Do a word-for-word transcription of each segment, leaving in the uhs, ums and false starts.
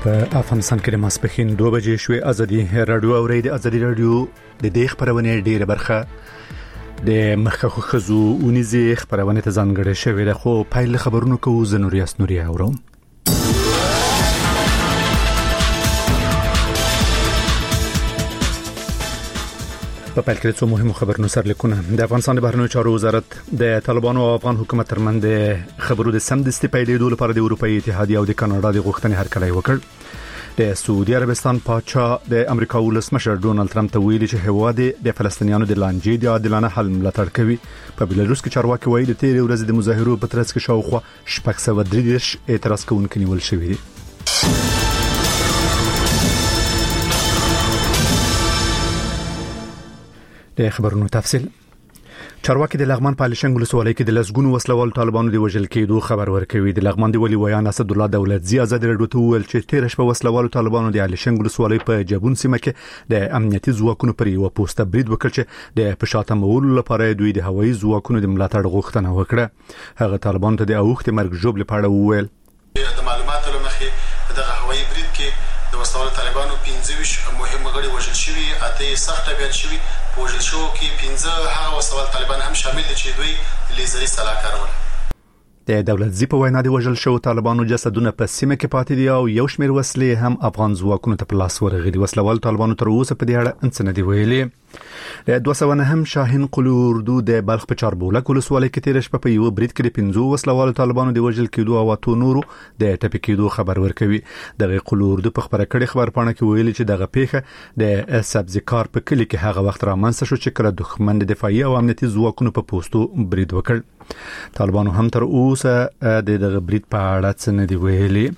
په افغانستان کې د ماسپښین دوه بجې شوې. ازادي رادیو اوري د ازادي رادیو د دې خبرونه ډیره برخه د مخکخو خزو اونیزي خبرونه ته ځانګړې شوې ده، خو پایل خبرونو کوو زنوریاس نوري اورم. په پیل کې څو مهمو خبرونو سره لیکونه. د افغانستان د بهرنیو چارو وزارت د طالبانو او افغان حکومت ترمنځ د خبرو د سمدستي پیلېدو لپاره د اروپאי اتحادیه او د کاناډا د غوښتنې هرکلی وکړ. د سعودي عربستان پاچا د امریکا ولسمشر ډونالد ټرمپ ته ویلي چې هواد د فلسطینیانو د لانجې د عادلانه حل ملاتړ کوي. په بلاروس کې چارواکي وایي د تیرې ورځې د مظاهرو په ترڅ کې شاوخوا شپږ سوه درې دېرش اعتراض کوونکي نیول شوي دي. د خبرونو تفصیل. چارواکي د لغمان په علشنګ ولسوالۍ کې د لسګونو وسلوال طالبانو د وژل کېدو خبر ورکوي. د لغمان دی ولي ویان اسد الله دولتزی آزاد رادیو ته ویل چې تیر شپه وسلوال طالبانو د علشنګ ولسوالۍ په جبون سیمه کې د امنیتي ځواکونو پر یو پوسټ برید وکړ چې د پښاتمولو لپاره دوی د هوایي ځواکونو د ملاتړ غوښتنه وکړه. هغه طالبانو ته د اوخت مرګ جوړ لپاره وویل د معلوماتو لمخې دغه هوایي برید کې د وسلوال طالبانو پنځه ویشت مهم غړي وژل شوي، اته سخت بیان شوي. په وژل شو کې پنځه هغه وسلوال طالبان هم شامل دي چې دوی لیزري سلاکار ول. د دولتزی په وینا د وژل شو طالبانو جسدونه په سیمه کې پاتې دي او یو شمېر وسلې هم افغان ځواکونو ته په لاس ورغلي. وسلوال طالبانو تر اوسه په دې اړه انڅ نه دی ویلي. د دوه سوه هم شاهین قلو اردو د بلخ په چاربولک ولسوالۍ کې تیر شپه په یو برید کې د پنځو وسلوال طالبانو د وژل کېدو او اتو نورو د ټپي کېدو خبر ورکوي. دغه قلو اردو په خبره کړي خبرپاڼه کې ویلي چې دغه پیښه د سبزیکار په کلی کې هغه وخت رامنځته شو چې کله دښمن د دفاعي او امنیتي ځواکونو په پوسټو برید وکړ. طالبانو هم تر اوسه د دغه برید په اړه څه نه دی ویلي.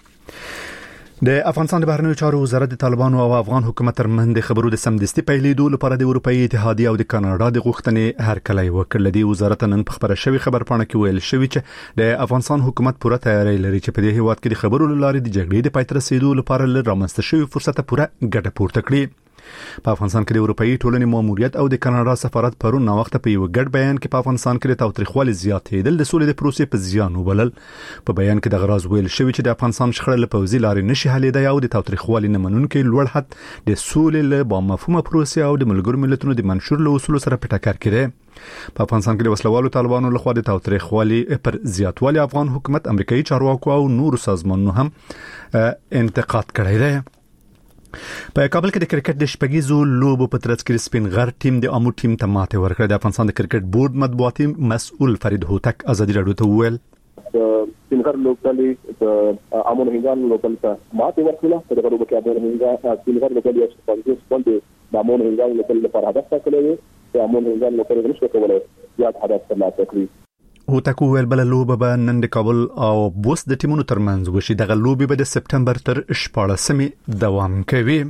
د افغانستان د بهرنیو چارو وزارت د طالبانو او افغان حکومت ترمنځ د خبرو د سمدستي پیلېدو لپاره د اروپאי اتحادیه او د کاناډا د غوښتنې هرکلی وکړ. لدی وزارت نن په خبره شوی خبرپاڼه کې ویل شوی چې د افغانستان حکومت پوره تیاری لري چې په دې هیواد کې د خبرو لارې د جګړې د پای ته رسیدو لپاره لږ رامنځته شوی فرصت پوره ګټه پورته کړي. په افغانستان کې د اروپאי ټولنې ماموریت او د کاناډا سفارت پرون نو وخت په یو ګډ بیان کې په افغانستان کې د تاوتریخوالي زیاتېدل د سولې د پروسې په زیان وبلل. په بیان کې د غراز ویل شوی چې د افغانستان شخړه له پوځي لارې نشي حلېدای او د تاوتریخوالي نه منونکي لوړ حد د سولې له با مفهومه پروسې او د ملګرو ملتونو د منشور له اصولو سره په ټکر کې دی. په افغانستان کې د وسلوالو طالبانو لخوا د تاوتریخوالي پر زیاتوالي افغان حکومت، امریکایي چارواکو او نورو سازمانونو هم انتقاد کړی دی. په کابل کې د کرکټ د شپږیزو لوبو په ترڅ کې سپین غر ټیم د امو ټیم ته ماته ورکړه. د افغانستان د کرکټ بورډ مطبوعاتي مسؤل فرید هوتک ازادي رادیو ته وویل سپین غر لوبډلې د امو هنګان لوبډل ته ماته ورکړه. په دغه لوبه کې امو هنګان سپین غر لوبډلې یو څه باندې د امو هنګان لوبډل لپاره هدف ټاکلی دی. د امو هنګان لوبډلې نشو کولای زیات هدف ترلاسه کړي. هوتک ویل بل لوبه به نن د کابل او بوس د ټیمونو ترمنځ وشي. دغه لوبه به د سپټمبر تر شپاړسمې دوام کوي.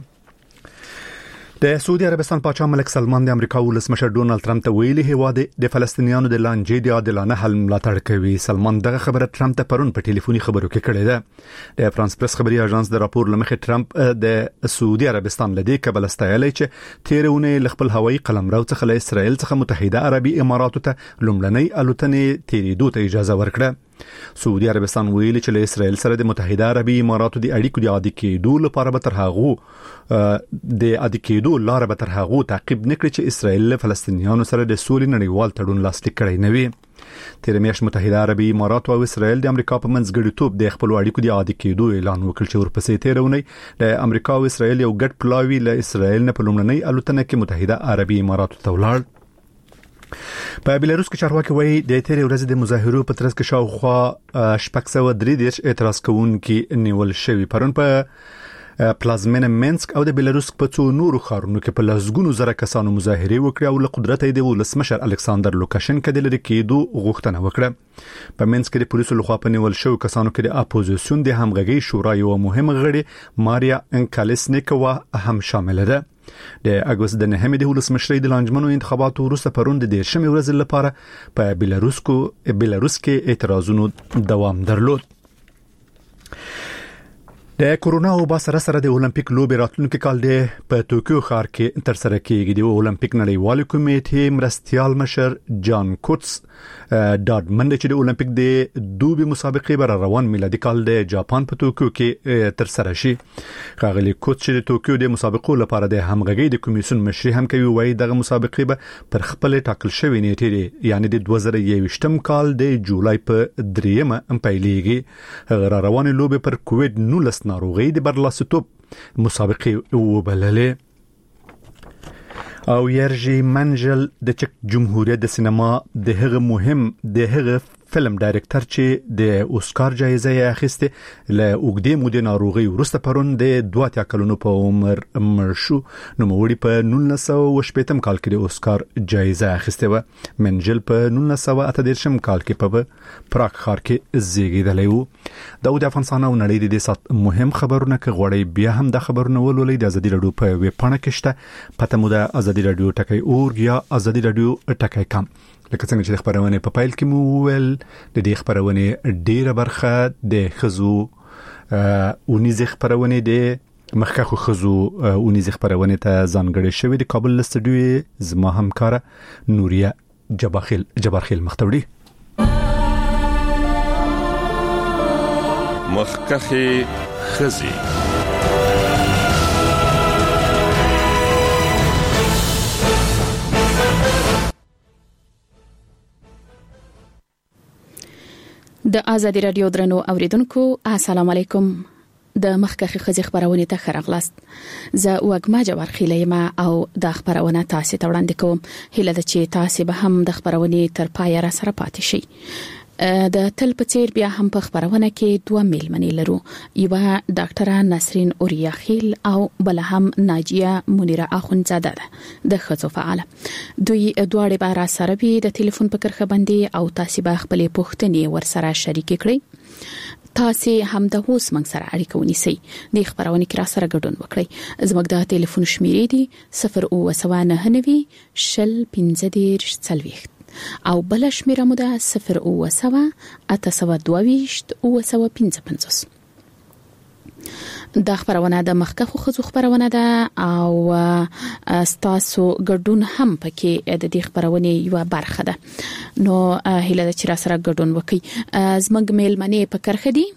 د سعودي عربستان پاچا ملک سلمان د امریکا ولسمشر ډونالد ټرمپ ته ویلي هواد د فلسطینیانو د لانجې د عادلانه حل ملاتړ کوي. سلمان دغه خبره ټرمپ ته پرون په ټلیفوني خبرو کې کړې ده. د فرانس پریس خبري اژانس د راپور لمخې ټرمپ د سعودي عربستان لدی کبل استایلی چې تیرونه خپل هوایي قلمرو څخه له اسرائیل څخه متحده عربي اماراتو ته لومړنۍ الوتنې تیریدو ته اجازه ورکړه. سعودي عربستان ویلي چې له اسرائیل سره د متحده عربي اماراتو د اړیکو د عادي کېدو لپاره به تر هغه د عادي کېدو لار به تر هغه تعقیب نکړي چې اسرائیل له فلسطینیانو سره د سولې نړیوال تړون لاسلیک کړی نه وي. تیر میاشت متحده عربي امارات او اسرائیل د امریکا په منځ ګډیتوب د خپل اړیکو د عادي کېدو اعلان وکړ چې ورپسې تیرونه د امریکا او اسرائیل یو ګډ پلاوی له اسرائیل نه په لومړنۍ الوتنه کې متحده عربي امارات ته ولاړ. په بلاروس کې چارواکي وایي د تیرې ورځې د مظاهرو په ترڅ کې شاوخوا شپږ سوه درې دېرش اعتراض کوونکي نیول شوي. پرون په پلازمینه مینسک او د بلاروس په څو نورو ښارونو کې په لسګونو زره کسانو مظاهرې وکړې او له قدرت یې د ولسمشر الکساندر لوکاشنکا د لرې کېدو غوښتنه وکړه. په مینسک کې د پولیسو لخوا په نیول شوو کسانو کې د اپوزیسیون د همغږي شورا یو مهمه غړي ماریا انکالیسنیکوا هم شامل ده. د اګوست د نهمې د ولسمشرۍ د لانجمنو انتخاباتو وروسته پرون د دیرشمې ورځې لپاره په بلاروس کې بلاروس کې اعتراضونو دوام درلود. د کورونا او با سره سره د اولمپیک لوبې راتلونکي کال د په توکیو ښار کې تر سره کېږي. د اولمپیک نړیوال کمیټې مرستيال مشر جان کوټس ډاډ منډ چې د اولمپیک د دوبي مسابقې بر روان میلادي کال د جاپان په توکیو کې تر سره شي. ښاغلي کوټس چې د توکیو د مسابقو لپاره د همغږي د کمیسیون مشري هم کوي، وایي دغه مسابقې به پر خپل ټاکل شوی نیټه یعنی د دوه زره یوویشتم کال د جولای په دریمه هم پیلېږي. غیر روان لوبې پر کووید نولس ناروغي د برلاسټوب مسابقې وبللې. او یرجی منجل د چک جمهوریت د سینما د هغه مهم د هغه فلم ډایرکټر چې د اوسکار جایزه یې اخیسته له اوګدې مودې ناروغي ورسته پرون د دوه اتیا کلونو په عمر مرشو نو موري په نولس سوه او شپږم کال کې د اوسکار جایزه اخیسته و. منجل په نولس سوه اته دېرشم کال کې په پراګ ښار کې زیږیدلی و. د افغانستان او نړۍ د سات مهم خبرونه کې غوړې بیا هم د خبرونه ولولې د ازادي رادیو په ویب پاڼه کې شته. پته مو د ازادي رادیو ټکی اور یا ازادي رادیو ټکی کم. لکه څنګه چې خبرونه په پایل کې مو ول د دې خبرونه ډیره برخه د خزو اونیز خبرونه د مخکخو خزو اونیز خبرونه ته ځانګړې شوې د کابل استودیو زما همکار نوریا جبارخیل جبارخیل مختوړي. مخکخه خزي د ازادي رادیو درنو اوریدونکو السلام علیکم. د مخکخه خزي خبرونه ته خرغلاست. زه وګما جوار خلیمه او د خبرونه تاسو ته وړاندې کوم. هله د چې تاسو به هم د خبرونه تر پای را سره پاتې شئ. د تل په څیر بیا هم په خبرونه کې دوه میلمنې لرو. یو ډاکټر نسرین اوریاخیل او بل هم ناجیه منیره اخونزاده ده د خزو فعال. دوی دواړه به را سره وي د ټلیفون په کرخه باندې او تاسو به خپل پوښتنې ورسره شریک کړئ. تاسو هم د هوس منګ سره اړیکه ونیسئ. د خبرونه کې را سره ګډون وکړئ. زموږ د ټلیفون شمیرې دي صفر او سوه نهه نوي شل پنځه دېرش څلوېښت او بل شمیره مو ده صفر او سوه اته سوه دوه ویشت او سوه پنځه پنځوس. دا خبرونه د مخکخو خزو خبرونه ده او ستاسو ګډون هم پکې د دې خبرونه یو برخه ده. نو هیله ده چې را سره ګډون وکړي. زموږ میلمنې په کرخه دي.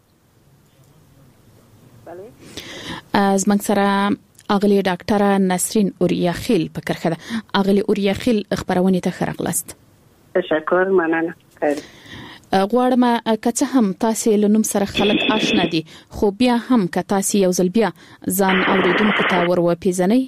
زموږ سره اغلی ډاکټر نسرین اوریاخیل په کرخه ده. اغلی اوریاخیل خبرونه ته خرغلاست. تشکر، مننه. غواړم کڅه هم تاسو له نوم سره خلک آشنا دي خو بیا هم که تاسو یو ځل بیا ځان اوریدونکو ته ور وپیژنئ.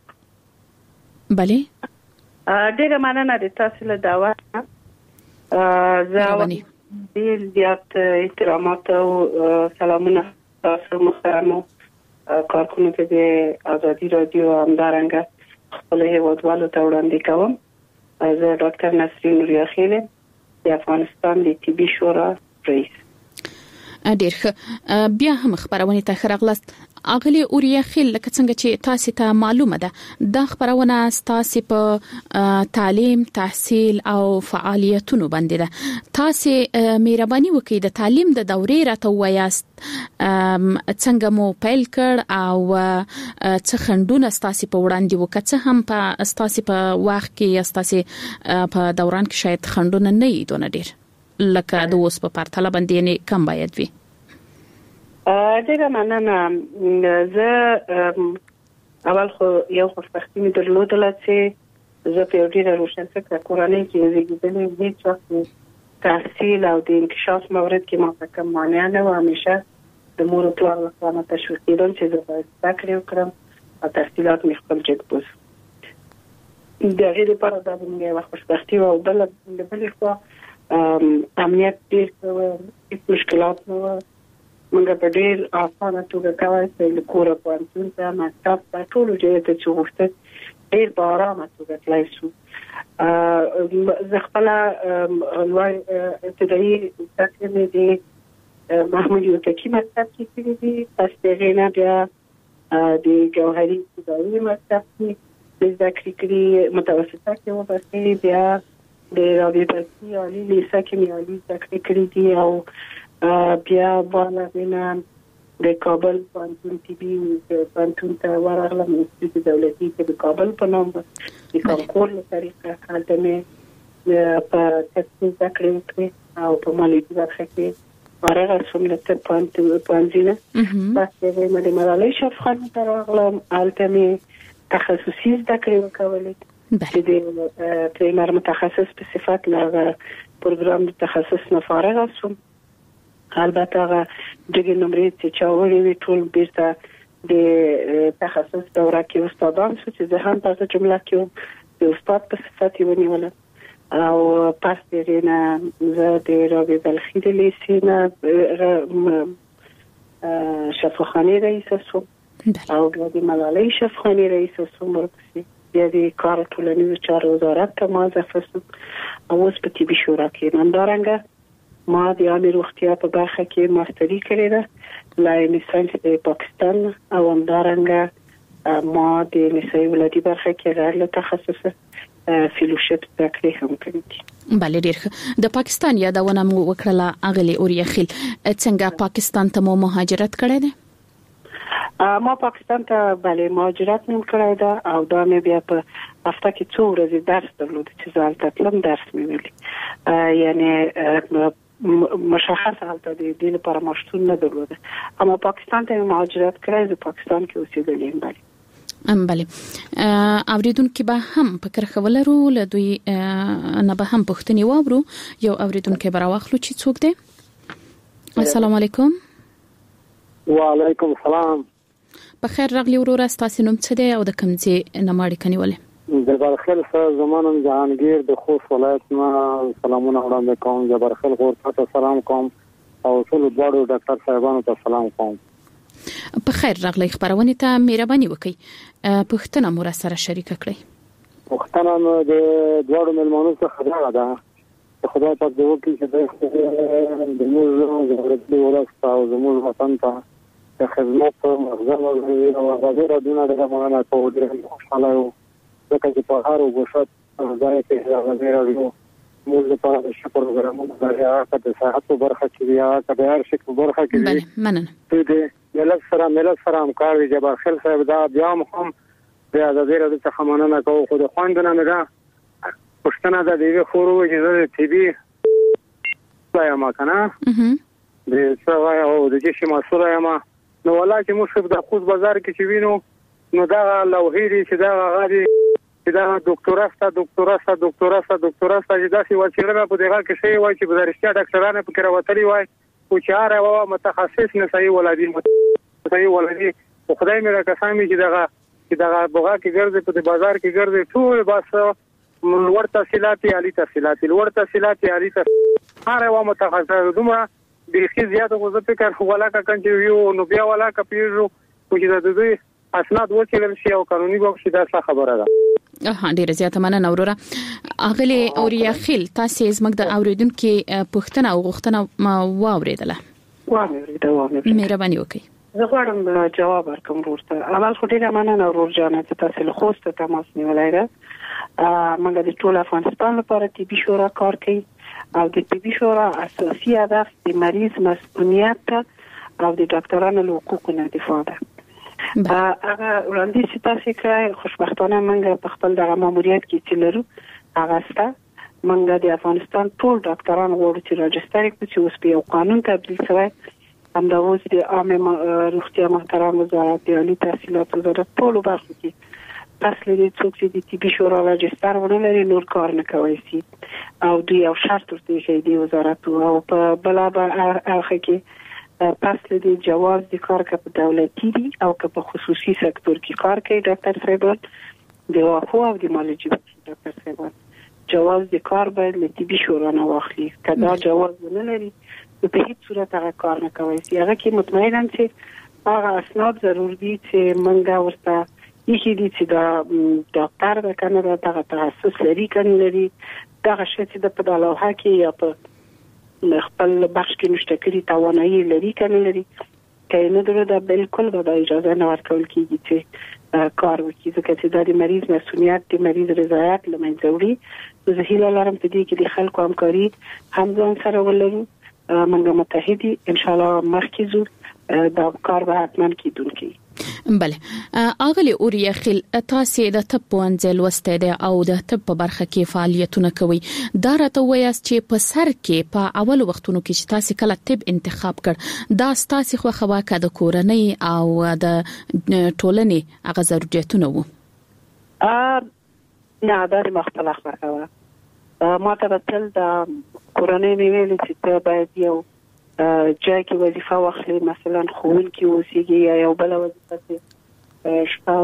بله ډیره مننه د تاسو له دعوت. زه ډیر زیات احترامات او سلامونه تاسو محترمو کارکونکو د ازادي رادیو همدارنګه خپل هیوادوالو ته وړاندې کوم. زه ډاکټر نسرین اوریاخیل د افغانستان د طبي شورا رئیس. ډیر ښه. بیا هم خبرونه ته خرغلاست. اغلی اوریاخیل لکه څنګه چې تاسو ته معلومه ده دا خبرونه تاسو په تعلیم، تحصیل او فعالیتونو باندې ده. تاسو مهرباني وکړئ د تعلیم د دورې راته وایاست څنګه مو پیل کړ او څه خندونه تاسو په وړاندې وکړه. هم په تاسو په وخت کې تاسو په دوران کې شاید خندونه نه وي دونه ډیر لکه د اوس په پرتله باندې کم باید وي. ډیره مننه. زه اول خو یو خوشبختي مې درلودله چې زه په یو ډیره روشنفکره کورنۍ کې زیږېدلې. هیڅ وخت تحصیل او د انکشاف مورد کې ما ته کوم مانع نه و. همیشه د مور او پلار لخوا نه تشویق کېدم چې زه باید زده کړې وکړم او تحصیلات مې خپل جګ بوز. د هغې لپاره دا زموږ یوه خوشبختي وه. او بله د بلې خوا امنیت ډېر ښه و، هېڅ مشکلات نه وه. موږ په ډېر اسانه توګه کولی شو له کوره پوهنتون ته مکتب ته ټولو ځایو ته چې غوښتل ډېر په ارامه توګه تللی شو. زه خپله لوړ ابتدایي زده کړې مې د محمود یوسفي مکتب کې کړي دي. پس د هغې نه بیا د ګوهري ابتدایي مکتب کې زده کړې کړي. متوسطه کې وباسي بیا د رابطې عالي لیسه کې مې عالي زده کړې کړي دي او بیا بالا بینه د کابل پانتون تی بي پانتون ته ورغلم انستیتوت دولتي د کابل په نوم د کانکور له طریقه حالته مې په تخصص ذکر او په مالیاتي برخه کې ورغه سملته پانتون پانځینه بس د مدمرالي شفخان ته راغلم حالته مې تخصصي ذکر وکولې چې د پریمر متخصص په صفت له پروګرام د تخصص نه فارغ شوم. البته هغه دغه نمرې چې چاوري وی ټول بیرته د تخصص دوره کې استادان شو چې زه هم په جمله کې د استاد په صفت ونیول او پس دینا زه د رابطه بلخی د لیسینا شفاخانه رئیس شوم او د ملالۍ شفاخانه رئیس شوم ورپسې بیا د کار ټولنیزو چارو وزارت ته موظف شوم او اوس په طبي شورا کې همدارنګه ما د عامه روغتیا په برخه کې ماستری کړې ده لا لیسانس د پاکستان او همدارنګه ما د نسایي ولادي برخه کې غیر تخصص فیلوشپ تکلیف هم کړی. بله ډیر د پاکستان یادونه مو وکړه اغلی اوریخیل څنګه پاکستان ته مو مهاجرت کړی ده؟ ما پاکستان ته بله مهاجرت نیم کړی ده او دا مې بیا په هفته کې څو ورځې درس درلود چې زه هلته تلم درس مې ویلي یعنی مشخص حالت دی دل پر مشتون نه درلوده اما پاکستان ته مهاجرت کړی زه پاکستان کې اوسېدل یم. بله ام بله اوریدونکو به هم فکر خولرو له دوی نه به هم پښتني وابرو یو اوریدونکو براوخلو چې څوک دی؟ السلام علیکم. وعلیکم السلام. بخیر راغلی وروره تاسو نوم څه دی او د کوم ځای نه ماړی کنیولې؟ د برخل سره زمانم جهانگیر د خوست ولایت نه سلامونه وړاندې کوم. د برخل غورته ته سلام کوم او ټول دوړو ډاکټر صاحبانو ته سلام کوم. په خیر راغلی خبرونه ته مهرباني وکړئ پښتنه مو را سره شریک کړئ. پښتنه د دوړو ملمانو څخه خبره ده خدای پاک دې وکړي چې د موږ د ورته ورسته او زموږ وطن ته د خدمت مغزه او غوړه دونه د مولانا په ودرې خوشاله یو ځکه چې په هر وګشت ځای کې راغلی راځو موږ لپاره د شکر پروګرامونه لري د صحت په برخه کې بیا د هر شي په برخه کې بله مننه دې ملت سره ملت سره همکار دي جبار خل صاحب دا بیا هم بیا د دې رد څخه مننه کوم خو د خوندنه نه ده پښتنه د دې خورو چې د ټي بي ځای ما کنه د څه او د چې مسوله ما نو ولکه موږ په خوست بازار کې چې وینو نو دا لوهيري چې دا غادي چې دا ډاکټراستا ډاکټراستا ډاکټراستا ډاکټراستا چې دا سی وچیرنه په دغه کې شی وای چې بزرشتیا ډاکټرانه په کړه وتلی وای او چې هر یو متخصص نه صحیح ولادي صحیح ولادي خدای مې راکسامي چې دغه چې دغه بوغا کې ګرځي په بازار کې ګرځي ټول بس ورته تفصيلات عالی تفصيلات ورته تفصيلات عالی هر یو متخصص دومره بيخي زیاته غوځه فکر ولاکه کنه یو نو بیا ولاکه پیژو چې د دوی اسناد وکیل شي او قانوني بوښي دا څه خبره ده. اه ډیره زیاته مننه وروره اغلی اوریاخیل تاسو زموږ د اوریدونکو پښتنه او غوښتنه ما واوریدله واوریدله مهرباني وکړئ. زه غواړم جواب ورکړم ورته. اول خو ډیره مننه ورور جان چې تاسو له خوست تماس نیولای را موږ د ټول افغانستان لپاره طبي شورا کار کوي او د طبي شورا اساسي هدف د مریض مسؤلیت او د ډاکټرانو له حقوقو نه دفاع ده. هغه وړاندې چې تاسو کړای خوشبختانه موږ په خپل دغه ماموریت کې چې لرو هغه ستا موږ د افغانستان ټول ډاکټران غواړو چې راجستر کړو چې اوس په یو قانون تبدیل شوی هم د اوس د عامه روغتیا محترم وزارت د عالی تحصیلات وزارت ټول برخو کې پس لري څوک چې د طبي شورا راجستر ونه لري نور کار نه کوي سي او دوی یو شرط ورته شي د وزارت او په بلا به اخر کې پس لدی جواز د کار کې په دولتي دي او که په خصوصي سکتور کې کار کوي ډاکټر صاحب د واخو او د مالجی ډاکټر صاحب جواز د کار باید له طبي شورا نه واخلي کدا جواز نه لري په هیڅ صورت هغه کار نه کوي هغه کې مطمئنم چې هغه اسناد ضروري دي چې منګه ورته یی دي چې دا ډاکټر د کنه دغه تخصص لري کنه لري دغه شی چې د په دالوها کې یا په خپل بخش کې نشته کړی توانایي لري کنه لري کله نو دا بالکل به اجازه نه ورکول کیږي چې کار وکړي ځکه چې د مریض مسؤلیت د مریض رضایت لمنځه وړي زه هیله لرم چې دې کې د خلکو همکاري هم ځان سره ولرو موږ متحدي ان شاء الله مخکې زو دا کار به حتما کیدونکي. بله اغلی اوریا خل تاسو د طب وانځل وسته ده او د طب په برخه کې فعالیتونه کوي. دا راته وایاست چې په سر کې په اول وختونو کې چې تاسو کله طب انتخاب کړ دا تاسو خو خواکه د کورنۍ او د ټولنې هغه ضرورتونه وو؟ ا نه دا مختلف راغله. ما ته تل د کورنۍ ویل چې ته باید یو جای کې وظیفه واخلي، مثلا خون کې اوسېږي یا یو بل وظیفه شپه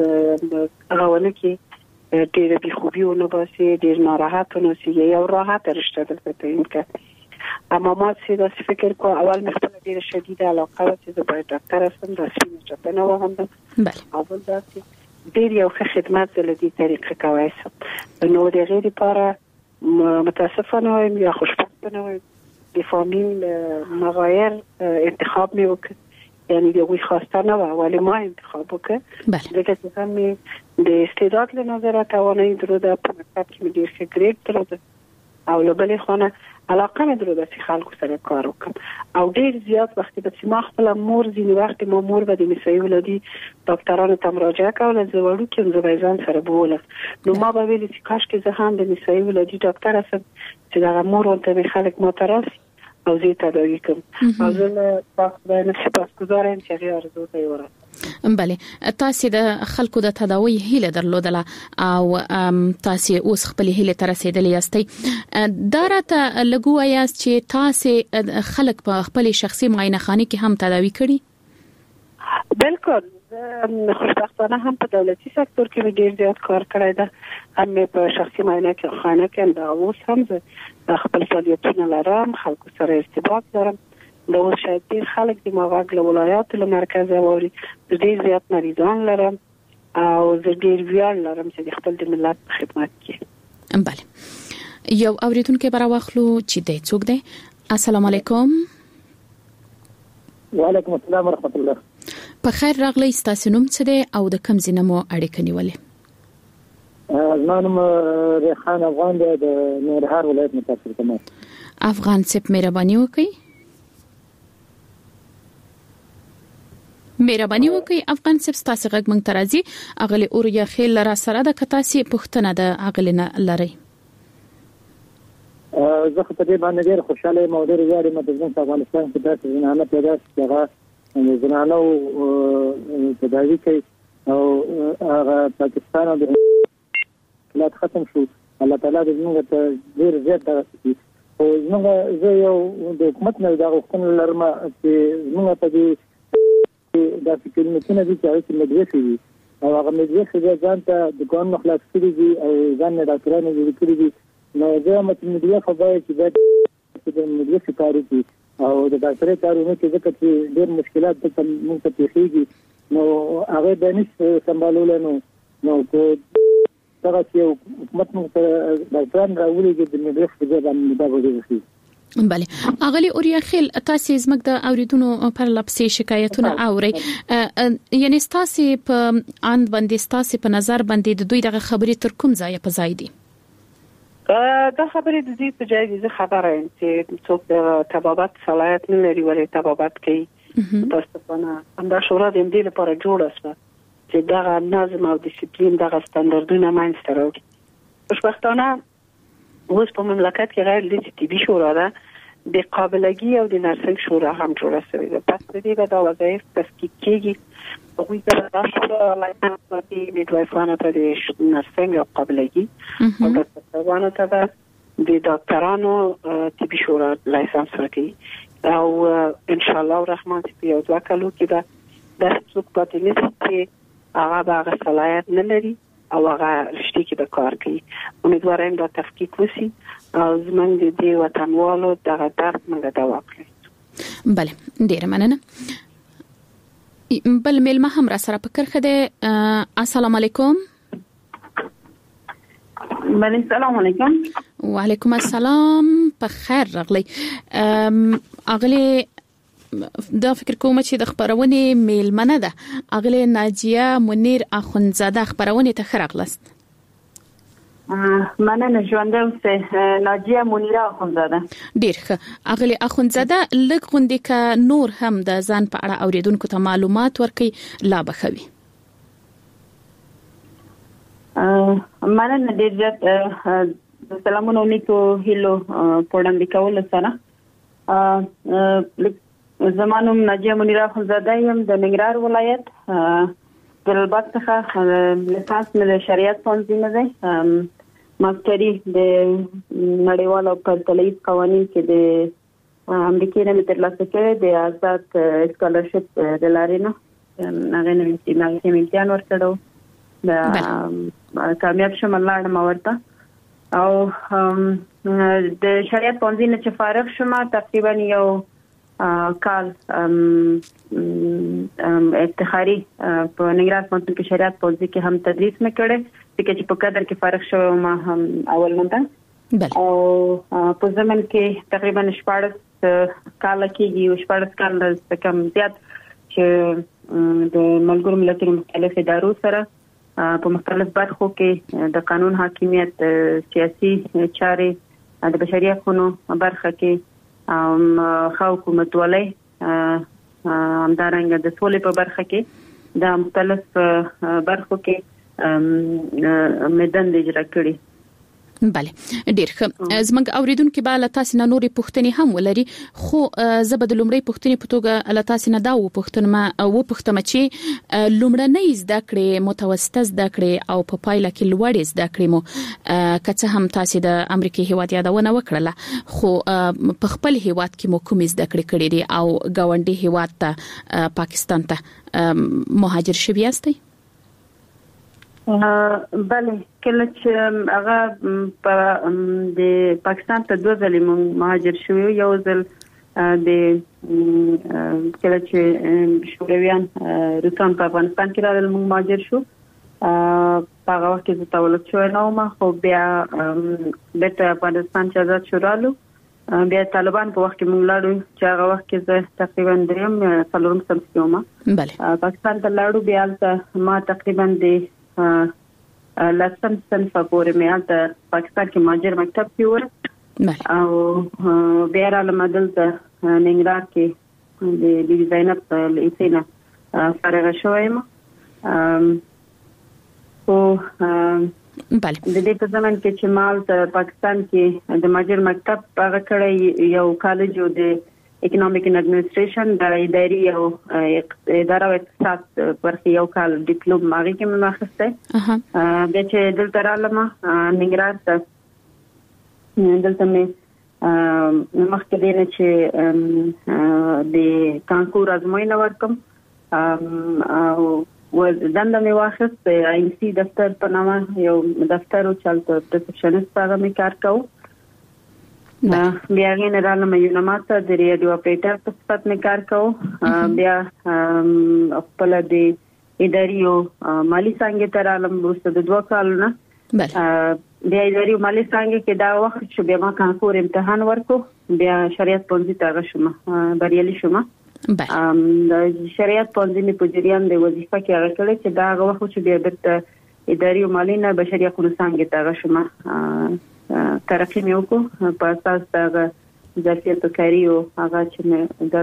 ورځ غوونه کې ډېر بي خوبي ونه باسي، ډېر ناراحت ونه سي، یو راحت رشته دلته تعین کړ. اما ما څه د فکر کو اول مخته ډېر شدید علاقه و چې باید ډاکټر اسم د سپینې چپنه وهم. بله اول دا چې ډېر یو ښه خدمت د دې طریقې کوي سم نو د غیر لپاره متاسفانه وایم یا خوشبختانه وایم د فامیل مغایر انتخاب می وکړ، یعنی دغه خواسته نه و ولی ما انتخاب وکړ. بله دغه چې هم د استعداد له نظر توانایی درلوده، په مکتب کې مې ډېر ښه ګریډ درلوده او له بلې خونه علاقه مې درلوده چې خلکو سره کار وکړم او ډېر زیات وخت به ما خپل مور ځینې وخت ما مور به د نسایي ولادي ډاکټرانو ته مراجعه کوله، زه وړوکې زه به ځان سره بوله نو ما به ویل چې کاش کې زه هم د نسایي ولادي ډاکټر اسم چې دغه مور ورته خلک ما ته راسي او زه تداوی کوم او زه له تاسو باندې سپاسګزار یم چې هغه ارزو ته ورته. بله تاسو د خلکو د تداوی هیله درلودله او تاسو اوس خپل هیله تر رسیدلې یاستئ. دا راته لګو یاست چې تاسو خلک په خپل شخصي معاینه خانه کې هم تداوی کړي؟ بالکل خوشبختانه هم په دولتي سکتور کې ډېر زیات کار کړی ده، هم په شخصي معاینه کې خانه کې دا اوس هم زه خپل فعالیتونه لرم، خلکو سره ارتباط لرم. دا اوس شاید ډېر خلک د ماغاګ له ولایاتو له مرکز اوري، ډېر زیات مریضان لرم او زه ډېر ویاړ لرم چې د خپل د ملت په خدمت کې. بله یو اوریدونکو برا واخلو چې د څوک دی. السلام علیکم. وعلیکم السلام ورحمت الله. په خیر راغلی، ستاسو نوم څه دی او د کوم ځای نه مو اړیکه نیولې؟ زما نوم ریحان افغان دی، د ننګرهار ولایت متأثر کوم. افغان صاحب مهرباني وکړئ مهرباني وکړئ افغان صاحب ستاسو غږ مونږ ته راځي. اغلی اوریا خیل را سره د کتاسي پښتنه د اغلنه لري. زه خو په دې باندې ډېر خوشاله یم او ډېر ویاړم چې په افغانستان کې داسې زنانه پیدا شي چې زنانه تداوی کوي او هغه پاکستان او د ولایت ختم شو. الله تعالی دې موږ ته ډېر زیات درکړي او موږ زه یو د حکومت نه دا غوښتنه لرم چې موږ په دې دا کلمتونه دي چې مدرسې دي او هغه مدرسې د ځان ته د قانون خلاف کړي دي او ځان نه ډاکټرانو جوړ کړي دي. نو زه متمدیه خبره چې د مدرسې کار کوي او د ډاکټرۍ کارونه کې ځکه چې ډېر مشکلات د موږ ته پیښیږي نو هغه د نس سمبالول نو نو کو دا چې حکومت موږ ته ډاکټران راولي د مدرسې د باندې دا وځي. بله اغلی اوریا خیل تاسو زمګ د اوریدونو پر لپسې شکایتونه اوري، یعنی تاسو په ان باندې تاسو په نظر باندې د دوی دغه خبرې تر کوم ځای په ځای دي؟ دا خبرې د دې په ځای دي خبره یم چې څوک د طبابت صلاحیت نه لري ولې طبابت کوي. تاسو په همدا شورا د دې لپاره جوړه شوه چې دا نظم او ډیسپلین دغه ستاندردونه منځته راوړي. خوشبختانه اوس په مملکت کې غیر د طبي شورا ده، د قابلګي او د نرسنګ شورا هم جوړه شوې ده. پس د دې به دا وظایف تفکیک کیږي. هغوی ته دا شورا لایسنس ورکوي، میډوایفانو ته د نرسنګ او قابلګي او ډاکټرانو ته به د ډاکټرانو طبي شورا لایسنس ورکوي او ان شاء الله الرحمن په یو ځل کلو کې به د څوک پاتې نشي چې هغه به هغه صلاحیت نه لري او هغه رښتیا کې به کار کوي. امیدوارم دا تفکیک وشي او زمونږ د دې وطنوالو دغه درد موږ دوا کړو. بله ډیره مننه. بل ملما هم را سره پکر خده. السلام علیکم. بله السلام علیکم. وعلیکم السلام. په خیر راغلی. اغلی دا فکر کوم چې د خبرونه میلمنه ده اغلی ناجیه منیر اخونزاده خبرونه ته خراغلست. مننه ژوند اوسه ناجیه منیره اخونزاده ډیر ښه اغلی اخونزاده لږ غونډه ک نور هم د ځان په اړه اوریدونکو ته معلومات ورکړي لا بخوي مننه ډیر زیات سلامونه نیکو هیلو پوډم وکول سره زمانوم ناجیه منیره اخونزاده یم د ننګرهار ولایت د البات څخه لیسانس مې د شریعت پوهنځي نه دی ماستری د نړیوال او پرتلیز قوانین کې د امریکای نه ترلاسه کړی د آزاد سکالرشپ د لارې نه هغه نه چې امتحان ورکړو د کامیاب شوم لاړم ورته او د شریعت پوهنځي نه چې فارغ شوم تقریبا یو کال افتخاری په ننګرهار پوهنتون کې شریعت پوهنځي کې هم تدریس مې کړې چې په قدر کې فارغ شوم ما هم اول منده او په زمن کې تقریبا شپږ کال کېږي او شپږ کال د کم زیات چې د ملګرو ملتونو مختلف ادارو سره په مختلف برخو کې د قانون حاکمیت سیاسي چارې د بشري حقوقو برخه کې ام خو حکومت ولای ام دارنګ د سولې په برخه کې د مختلف برخو کې مدن اجرا کړی بله ډیر ښه زمنګ اوریدونکو به له تاسو نه نورې پوښتنې هم ولري خو زبد لومړی پوښتنې په توګه له تاسو نه دا و پوښتنه او پوښتنه چې لومړنۍ زده کړې متوسطه زده کړې او په پایله کې لوړې زده کړې مو کڅه هم تاسو د امریکای هیواد یادونه وکړه خو په خپل هیواد کې مو کوم زده کړې کړې دي او ګاونډي هیواد ته پاکستان ته مهاجر شوی یاستئ بله کله چې هغه په د پاکستان ته دوه ځلې مهاجر شوی یو ځل د کله چې شورویان روسان په افغانستان کې راغلل مهاجر شو په هغه وخت کې تولد شو نو ما خو بیا بیرته افغانستان چې آزاد شورالو بیا طالبان په وخت کې مونږ لاړو چې هغه وخت کې زه تقریبا دریم څلورم سم کېوم بله پاکستان ته لاړو بیا ته ما تقریبا د لسم صنف پورې مې د پاکستان کې ماجر مکتب کې و او بیا را لمدل ته ننګرهار کې د ډیزاینر لیسینه فارغ شوم او بله د دې په زمن کې چې مال ته پاکستان کې د ماجر مکتب هغه کړی یو کالج او د اکونومیک ان ایڈمنسټریشن د اداري او اداره او اقتصاد ورته یو کال ډیپلوم ماغي کې مې واخیسته د چې دلته رالم ننګرهار ته دلته مې مخکې دینه چې د کانکور ازموینه ورکم او ودنده مې واخیست آی ام سی دفتر په نامه یو دفتر او چلته ریسپشنست هغه مې کار کوم بیا غین رالم یونامات د ریډیو اپریټر په صفت مې کار کوم بیا خپل د اداري او مالی څنګه تر عالم وروسته د دوه کالونو بیا اداري او مالی څنګه کې دا وخت چې بیا ما کانکور امتحان ورکو بیا شریعت پوهنځي ته شوم بریالي شوم د شریعت پوهنځي په جریان د وظیفه کې هغه کړی چې دا هغه وخت چې بیا د اداري او مالی نه بشري حقوقو څنګه ته شوم ترقی مې وکړ په اساس د ظرفیت کاری او هغه چې مې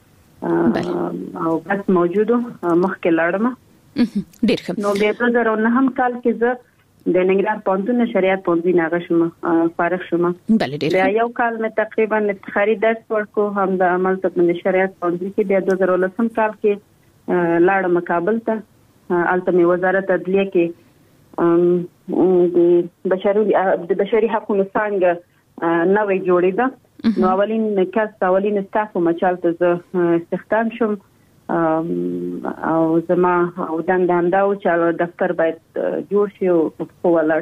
درلود او بس موجوده مخکې لاړم ډیر ښه نو بیا په زر نه هم کال کې زه د ننګرهار پوهنتون شریعت پوهنځي نه غشم فارغ شوم بله ډیر بیا یو کال مې تقریبا افتخاري درس ورکو هم د عمل ته د شریعت پوهنځي کې بیا د زر لسم کال کې لاړم کابل ته الته مې وزارت عدلیه کې د بشري د بشري حقوقو څنګه نوې جوړېده نو اولین کس اولین سټاف مچالته زه استخدام شوم او زما او دنده همدا و چې دفتر باید جوړ شي او په ولاړ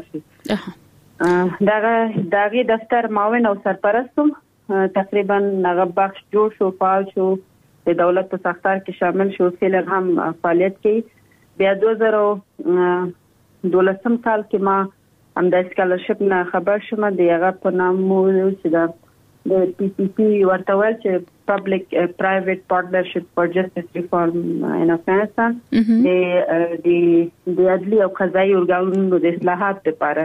شي داغه داغه دفتر معاون او سرپرستم تقریبا هغه بخش جوړ شو فعال شو د دولت په ساختار کې شامل شو سیلر هم فعالیت کوي بیا دوه زره دولسم کال کې ما هم د سکالرشپ نه خبر شوم د هغه په نام مو چې دا د پی پی پی ورته ویل چې پبلک پرایویټ پارټنرشپ فار جسټس ریفارم ان افغانستان د د د عدلي او قضایي ارګانونو د اصلاحات لپاره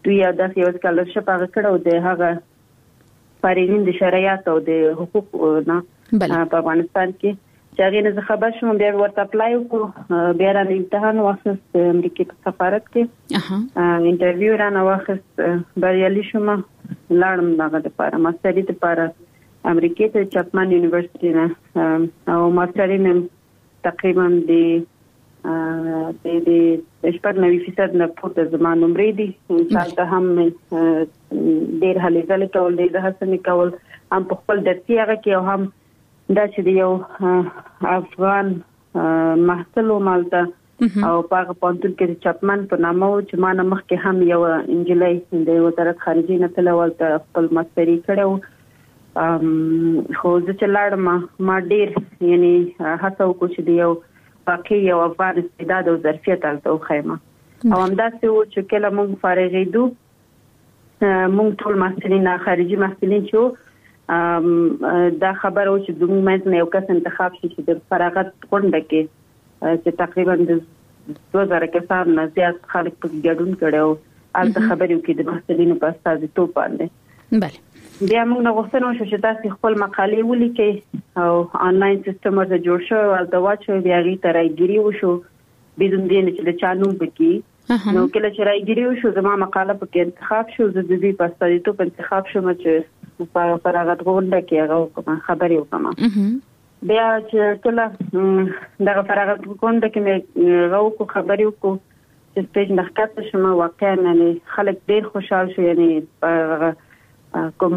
دوی د یو سکالرشپ هغه کړو د هغه فارغین د شریعت او د حقوق نه په افغانستان کې چې هغه نه خبر شوم بیا ورته اپلای وکړو بیا را امتحان واخیست امریکا په سفارت کې اها انټرویو را نه واخیست بریالي شوم لاړم هغه لپاره ماستری لپاره امریکا ته چپمن یونیورسيټي نه او ماستری مې تقریبا د د د شپږ نوي فیصد نه پورته زمانه نمرې دي ان شاء الله هم ډېر هلي ځلې کول دي د هڅې کول هم په خپل درسي هغه کې او هم دا چې یو افغان محصل مالته او په پونتل کې چپمن په نامه او چې ما نه مخکې هم یو انجلۍ د وزارت خارجي نه تلولته خپل ماستری کړو ام خو د چلاړم ما ډېر یعنی هڅه وکړم چې یو باقي یو افغان استعداد او ظرفیت الته خیمه او همداسې و چې کله موږ فارغېدو موږ ټول محصلین خارجي محصلین چې دا خبر او چې د مومنت نه یو کس انتخاب شي چې د فراغت غونډه کې چې تقریبا د دوه زره کسان نه زیات خلک په ګډون کړو البته خبرې وکړي د محصلینو په اساس ته باندې bale بیا موږ نو غوښتنه وشو چې تاسو خپل مقالې ولیکئ او آنلاین سیستم ورته جوړ شو او دا واچو بیا غي ترایګری وشو بدون دې چې د چانو بکی نو کله چې راګری وشو زما مقاله په کې انتخاب شو د دې په استادی ته انتخاب شو چې په فراغت غونډه کې هغه خبرې وکم بیا چې کله دا فراغت غونډه کې مې راوکو خبرې وکړو چې سټیج نخکته شوم واقعا نه خلک ډېر خوشاله شو یعنی کوم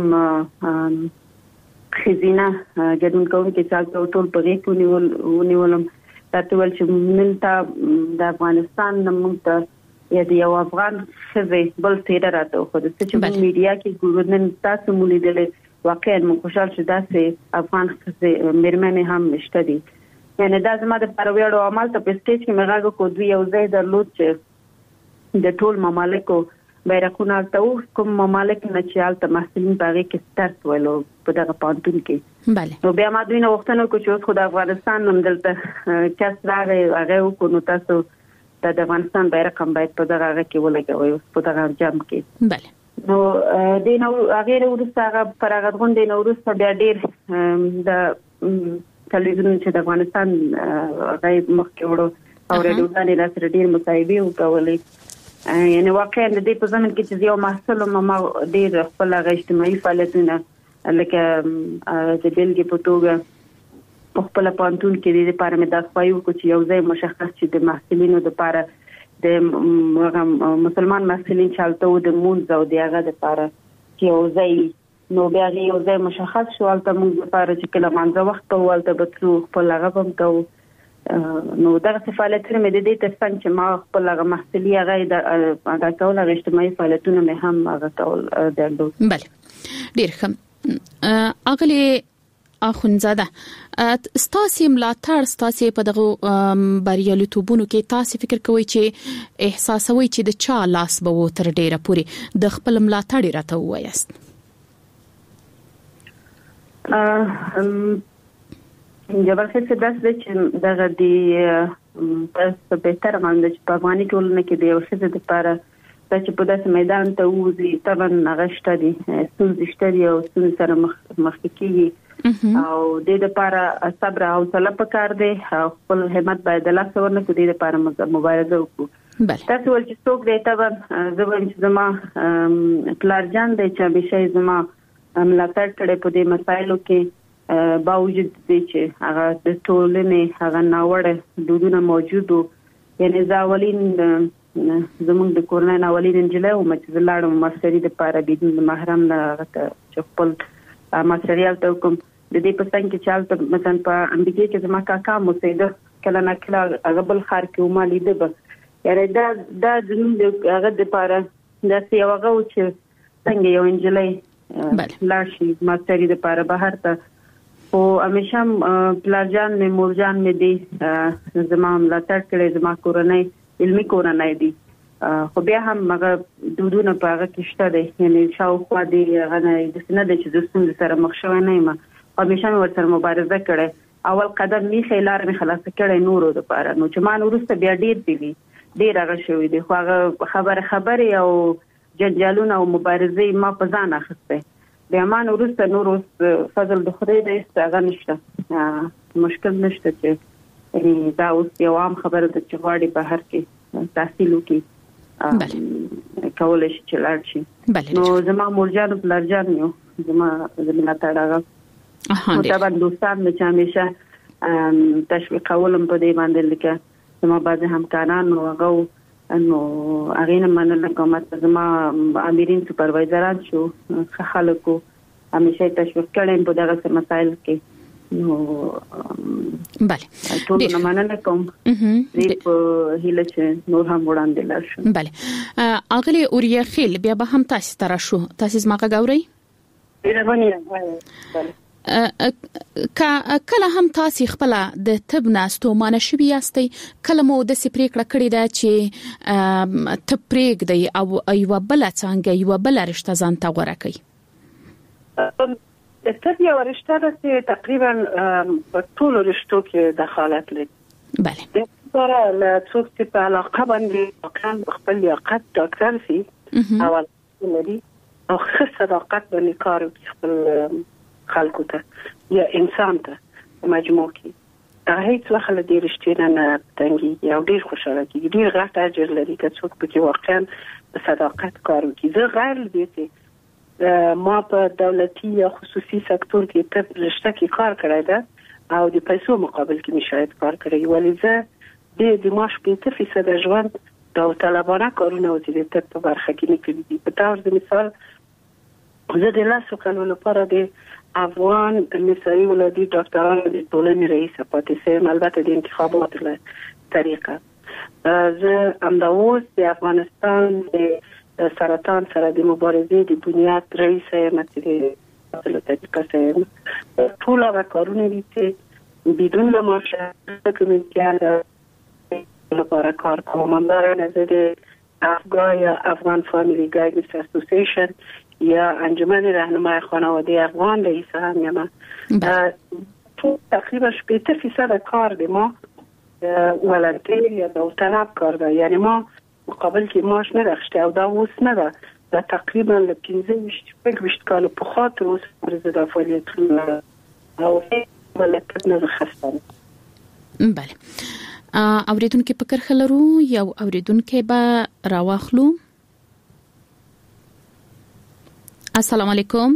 خزینه ګډون کوم چې تاسو ټول په کې ونیول ونیولم تاسو ول چې ملته د افغانستان موږ ته یا د یو افغان خزې بل تیر راته خو د چې میډیا کې ګورنن تاسو مولیدل واقعا موږ خوشاله شو چې افغان خزې مرمنه هم نشته دي یعنی دا زما د پرویړو عمل ته په سټیج کې مغاګه کو دوی یو ځای درلود چې د ټول ممالکو بیرقونه ته کوم ممالک نه چې الته محصلین باغې کې ستارت ولو په دغه پانتون کې bale نو بیا ما دوی نو وختونه کو چې خو د افغانستان نوم دلته کس راغی هغه کو نو تاسو د افغانستان بیرق هم باید په دغه کې ولګوي په دغه جام کې bale نو د نو هغه ورسته هغه پرغت غونډې نو ورسته بیا ډیر د تلویزیون چې د افغانستان غیب مخکې وړو او رادیو باندې راځي ډیر مصاحبه وکولې یعنی واقعا د دې په زمن کې چې یو محصل ما ډیر خپل اجتماعي فعالیتونه لکه د بیلګې په توګه په خپل پانتون کې د لپاره مې د خپایو کو چې یو ځای مشخص چې د محصلینو لپاره د مسلمان محصلین چالتو د مونږ او د هغه لپاره چې یو ځای نو بیا یو ځای مشخص شو البته موږ لپاره چې کله مانځه وخت او البته بتلو خپل هغه هم کو نو دا فعالیتونه مې د دې ترڅنګ چې ما خپل هغه محصلي هغه د هغه ټول اجتماعي فعالیتونه مې هم هغه ټول درلود bale ډیر ښه اغلی اخونزاده ستاسو ملاتړ ستاسو په دغه بریالیتوبونو کې تاسو فکر کوئ چې احساسوي چې د چا لاس به و تر ډیره پوري د خپل ملاتړ راته وایست ا جبر څه داسې چې دغه دی تاسو به تر باندې چې په افغاني ټولنه کې دی او څه د لپاره چې په داسې میدان ته وځي طبعا نغشته دي ستونزې شته دي او ستونزې سره مخ مخ کېږي او د دې لپاره صبر او حوصله پکار دی خپل همت باید له څور نه کوي د لپاره مبارزه وکړو تاسو ول چې څوک دی طبعا زه وایم چې زما پلار جان دی چې به شي زما ملاتړ کړي په دې مسایلو کې باوجود دې چې هغه د ټولنې هغه ناوړه دودونه موجودو یعنی ځاولین زموږ د کورنۍ ناولین انجلای او چې لاړم ماستری د پاره بدون محرم نه چې خپل ماستریال ته کوم د دې په څنګه چې چالت مثلا په امریکا کې زما کاکا مسیده کله نه کله هغه بل خار کې وما لیده به یعنی دا دا زموږ هغه د پاره د سیاوغه او چې څنګه یو انجلای لاشي ماستری د پاره بهر ته او همیشه پلارجان می مورجان می دی زما ملاتړ کړي زما کورنۍ علمي کورنۍ دی خو بیا هم هغه دودونه په هغه کې شته دي یعنی شاوخوا دی هغه د سینه د چې د ستونزې سره مخ شوی نه یم همیشه مې ورسره مبارزه کړې اول قدم می خلار می خلاص کړي نورو لپاره نو چې ما نورسته بیا ډیر دی ډیر هغه شوی دی خو هغه خبره خبره او جنجالونه او مبارزې ما په ځان اخیسته بیا ما نو ورسته نور فضل د خدای دې ستغه نشته مشکل نشته چې دا اوس یو عام خبره ده چې غواړي په هر کې تحصیل وکړي بله کولای شي چې لاړ شي نو زما مورجان بلارجان یو زما زمينه تاړه نو دا باندې دوستان مې چې همیشه تشویق کولم په دې باندې لکه زما بعض همکاران او هغه انو اغه مننه کوم چې زما امیرین سپروایزران شو خلکو همیشه تشویق کړم په دغه مسایل کې نو بله ټول مننه کوم دې په هیله چې نور هم وړاندې لاړ شو بله اغلی اوریا خیل بیا به هم تاسو تر شو تاسو زما غاوري ډیره باندې بله کله هم تاسو خپل د طب ناستومانه شوی یاستئ کله مو د سپریکړه کړی دا چې تپریک دی او ایو بل څنګه ایو بل رشتہ ځان ته غوړه کوي د طب یو رشتہ ده تقریبا په ټول رشتو کې دخالت لري بله د سره له څوک چې په علاقه باندې کان خپل لیاقت ډاکټر سي او لري او خاصه صداقت باندې کار خپل خلکو ته یا انسان ته مجموع کی دا هیڅ وخت له دې رښتینه نه تنګي یو ډیر خوشاله کی ډیر غټ اجر لري که څوک پکې واقعا په صداقت کار وکړي زه غیر دې ما په دولتي یا خصوصي سکتور کې ته رشته کې کار کړی ده او د پیسو مقابل کې مشاهد کار کړی ولی زه د د ماش په فیصد ژوند د طلبانه کارونه او د ته په برخه کې نه کړی په تاسو د مثال زه د لاسو کولو لپاره د افغان نسایي ولادي ډاکټرانو د ټولنې رئیس پاتې سم البته د انتخاباتو له طریقه زه امداوز د افغانستان د سرطان سره د مبارزې د بنیاد رئیس یم چې د طریقه سم ټول هغه کارونه دي چې بدون ماشه کومې لپاره کار کوم همدارنګه زه د افغان یا افغان فامیلی گایدنس اسوسییشن یا انجمن راهنمای خانواده افغان رئیس هم یم تقریبا شپږ فیصد کار د ما ولنتیر یا داوطلب کار ده یعنی ما مقابل کې معاش نه راخسته او دا اوس نه ده دا تقریبا ل پنځه ویشت کال په خاطر اوس ورزه د فعالیتونو او ولکت نه خسته بله اوریدونکو فکر خلرو یو اوریدونکو به راواخلو السلام علیکم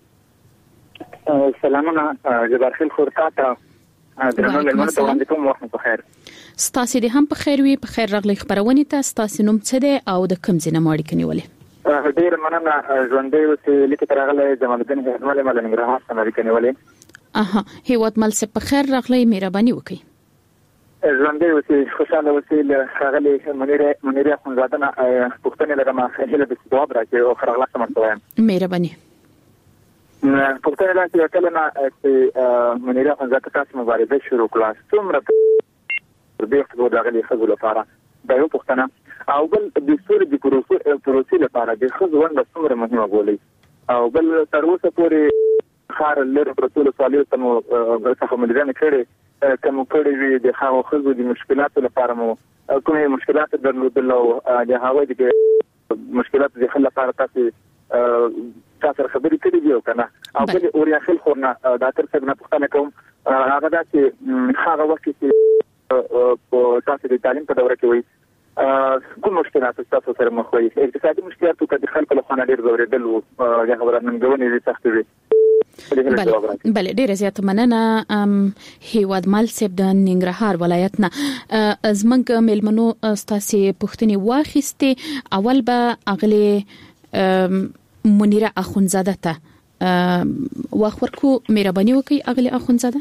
سلامونه جبار خیل خورتا ته درنو لمن ته وړاندې کوم وخت په خیر ستاسو دې هم په خیر وي په خیر راغلی خبرونه ته ستاسو نوم څه دی او د کوم ځای نه ماړی کنيولې ډیر مننه ژوندې اوسې لیکه ترغله جمال الدین هرمل مل نګرهار څخه کنيولې اها هیواد مل څه په خیر راغلی مهرباني وکړئ ژوندې اوسې خوشاله اوسې له خغلې منیره منیره خنزادنه پښتنه لرم خېله د جواب راکې او خرغله سم وایم مهرباني پښتنه راځي کله نه چې منیره خنزاده تاسو مبارزه شروع کړه څومره د دې خبرو دغه خبرو لپاره دا یو پښتنه او بل د سوري د پروسې لپاره د خزوان د څومره مهمه بولي او بل تر اوسه پورې خار لر رسول صلی الله علیه وسلم غوښه ملګری کړي کوم کړي وي د هغه خزو د مشکلاتو لپاره مو کومه مشکلات درلودل او د هغه د مشکلات د حل لپاره تاسو تاسو خبرې کړې دي او کنه او بل اوریا خل خورنا دا تر څنګه نه پوښتنه کوم هغه دا چې هغه وخت چې په تاسو د تعلیم په دوره کې وي کوم مشکلات تاسو سره مخ وي اقتصادي مشکلات او د خلکو له خانه ډیر زوریدل او د خبرو ننګونې دي سخت وي بله بله ډیره زیات مننه هیواد مال سیب د ننګرهار ولایت نه زمنګ ملمنو ستاسو پښتني واخسته اول به اغلی منیره اخونزاده ته واخورکو مهرباني وکي اغلی اخونزاده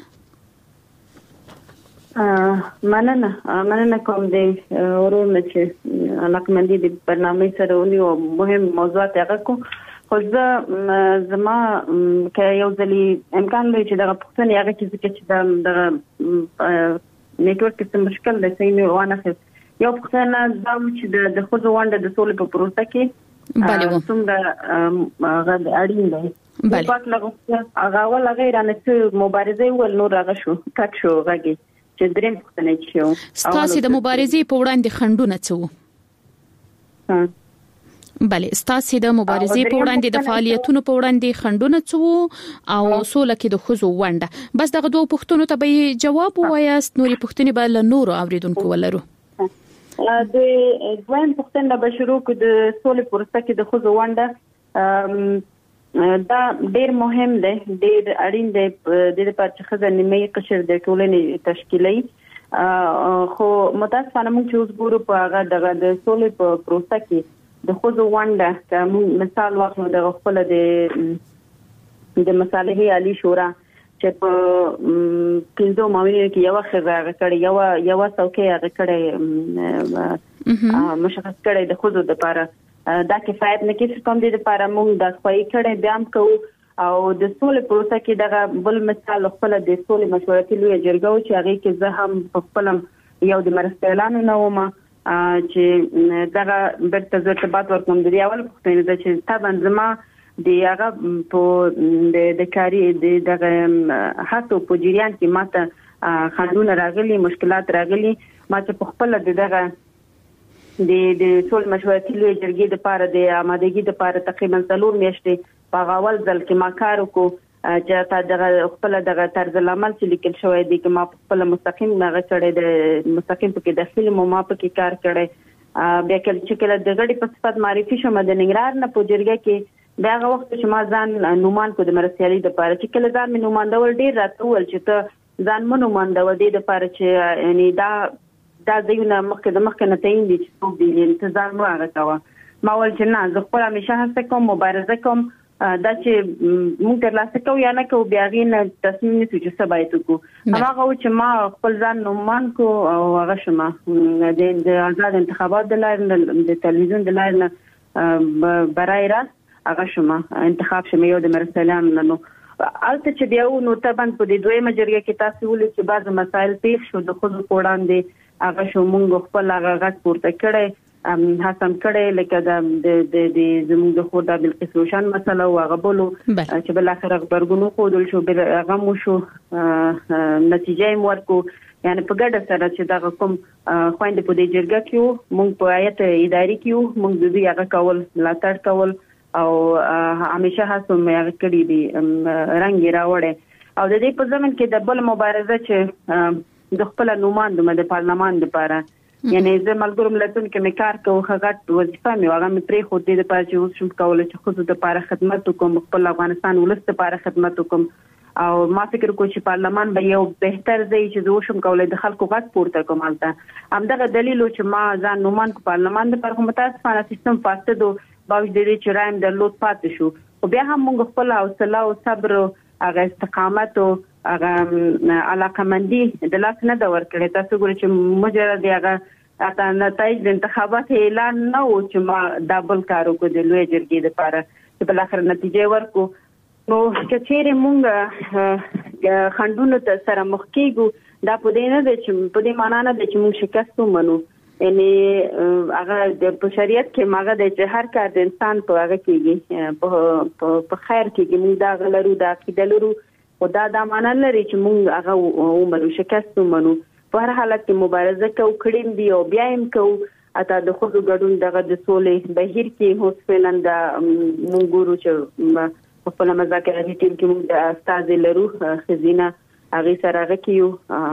مننه مننه کوم دې ورونه چې علاقمندي د برنامه سره ونی او مهم موضوعات هغه کو خو زما که یو ځلی امکان لري چې دا پښتني هغه چې چې دا نیټورک کې مشکل دی چې وانه یو پښتنه دا چې د خود وانده د سولې په پروسه کې بله څومره غد اړین دی بله په لغه هغه ول غیر نه مبارزه ول نور هغه شو کټ شو غږی چې دریم پښتنه شو ستاسو د مبارزې په وړاندې خندونه څه وو بله ستاسو د مبارزې په وړاندې د فعالیتونو په وړاندې خندونه څو او سوله کې د خزو ونده بس دغه دوه پوښتنو ته به جواب وایاست نوري پوښتنې به له نورو اوریدونکو ولرو د دویم پوښتنه به شروع کړو د سولې پروسه کې د خزو ونده دا ډیر مهم دی ډیر اړین دی د لپاره چې خزه نیمه قشر د ټولنې تشکیلي خو متاسفانه موږ چې اوس ګورو په هغه دغه د سولې په پروسه کې د خزو ونده کوم مثال واخلو د خپل د د مصالحې عالی شورا چې په کیندو ماوینه کې یو خزه هغه کړي یو یو څوکۍ هغه کړي مشخص کړي د خزو د لپاره دا کفایت نه کوي کوم دي لپاره موږ د خوای کړي بیان کوو او د سولې پروسه کې دغه بل مثال خپل د سولې مشورتي لوی جرګه چې هغه کې زه هم په خپلم یو د مرستې اعلان نه ومه چې دغه برته زه ارتباط ورکوم د اول پوښتنه چې طبعا زما د هغه په د کاری د دغه هڅو په جریان کې ماته خندونه راغلي مشکلات راغلي ما چې په خپل دغه د د سول مشورتي لوی جرګې د لپاره د آمادګۍ د لپاره تقریبا څلور میاشتې په اول ځل کې ما کار وکړ چې تا دغه خپل دغه طرز العمل چې لیکل شوی دی چې ما خپل مستقیم نه غچړې د مستقیم په کې د فلم ما په کې کار کړی بیا چې کله د غړي په صفت معرفي شوم د ننګرهار نه په جرګه کې دا وخت چې ما ځان نومان کو د مرستيالي د لپاره چې کله ځان مې نوماندول ډیر راتول چې ته ځان مونږ نوماندول د لپاره چې یعنی دا دا ځایونه مخکې د مخکې نه تعین دي چې څوک دی انتظار مو هغه کاوه ما ول چې نه زه خپل همیشه هڅه کوم مبارزه کوم دا چې موږ ترلاسه کوو یا نه کوو بیا غین تصمیم نیسو چې څه باید وکړو هغه چې ما خپل ځان نومان کو او هغه شمه د آزاد انتخابات د لارې د تلویزیون د لارې برای راست هغه شمه انتخاب شمه یو د مرستیالان نو البته چې بیا نو طبعا په دې دویمه جرګه کې تاسو ولې چې بعض مسایل پیښ شو د خود وړاندې هغه شو مونږ خپل هغه غږ پورته کړی حسن کړی لکه د د د زموږ د خور د بلقیس روشن مسله او هغه بولو چې بل اخر خبرګونو خودل شو هغه مو شو نتیجه یې ورکو یعنی په ګډه سره چې دا کوم خويند په دې جرګه کې مونږ په آیت اداري کې مونږ د دې هغه کول ملاتړ کول او همیشه هڅه مې کړې دي رنګ راوړې او د دې په ځمن کې د بل مبارزه چې د خپل نوماند د پارلمان لپاره یعنی زه ملګرو ملتونو کې مکار کوم هغه وظیفه مې هغه مې پرې خو دې لپاره چې اوس شم کول چې خو د لپاره خدمت وکم خپل افغانستان ولست لپاره خدمت وکم او ما فکر کوم چې پارلمان به یو بهتر ځای چې زه شم کولای د خلکو غږ پورته کوم البته همدغه دلیل چې ما ځان نومان کو پارلمان د پر متاسفانه سیستم فاسد او باوجود دې چې رایم د لوټ پاتې شو او بیا هم موږ خپل حوصله او صبر هغه استقامت او هغه علاقمندي د لاس نه دا ورکړی تاسو ګورئ چې مجرد هغه اته نتایج د انتخابات اعلان نه و چې ما ډبل کارو کو د لوی جرګې لپاره چې بل اخر نتیجه ورکو نو چې چیرې مونږ خندونو ته سره مخ کېږو دا په دې نه ده چې په دې معنا نه ده چې مونږ شکست ومنو یعنی هغه د شریعت کې ماګه د چې هر کار د انسان په هغه کېږي په په خیر کېږي مونږ دا غلرو دا کېدلرو خدا دا معنا لري چې مونږ هغه ومنو شکست ومنو په هر حالت کې مبارزه کوو کړیم دی او بیا هم کوو اته د خود ګډون دغه د سولې بهیر کې هوس فلند مونږ ګورو چې په خپل مذاکراتي ټیم کې موږ د استاد لرو خزینه هغه سره غکیو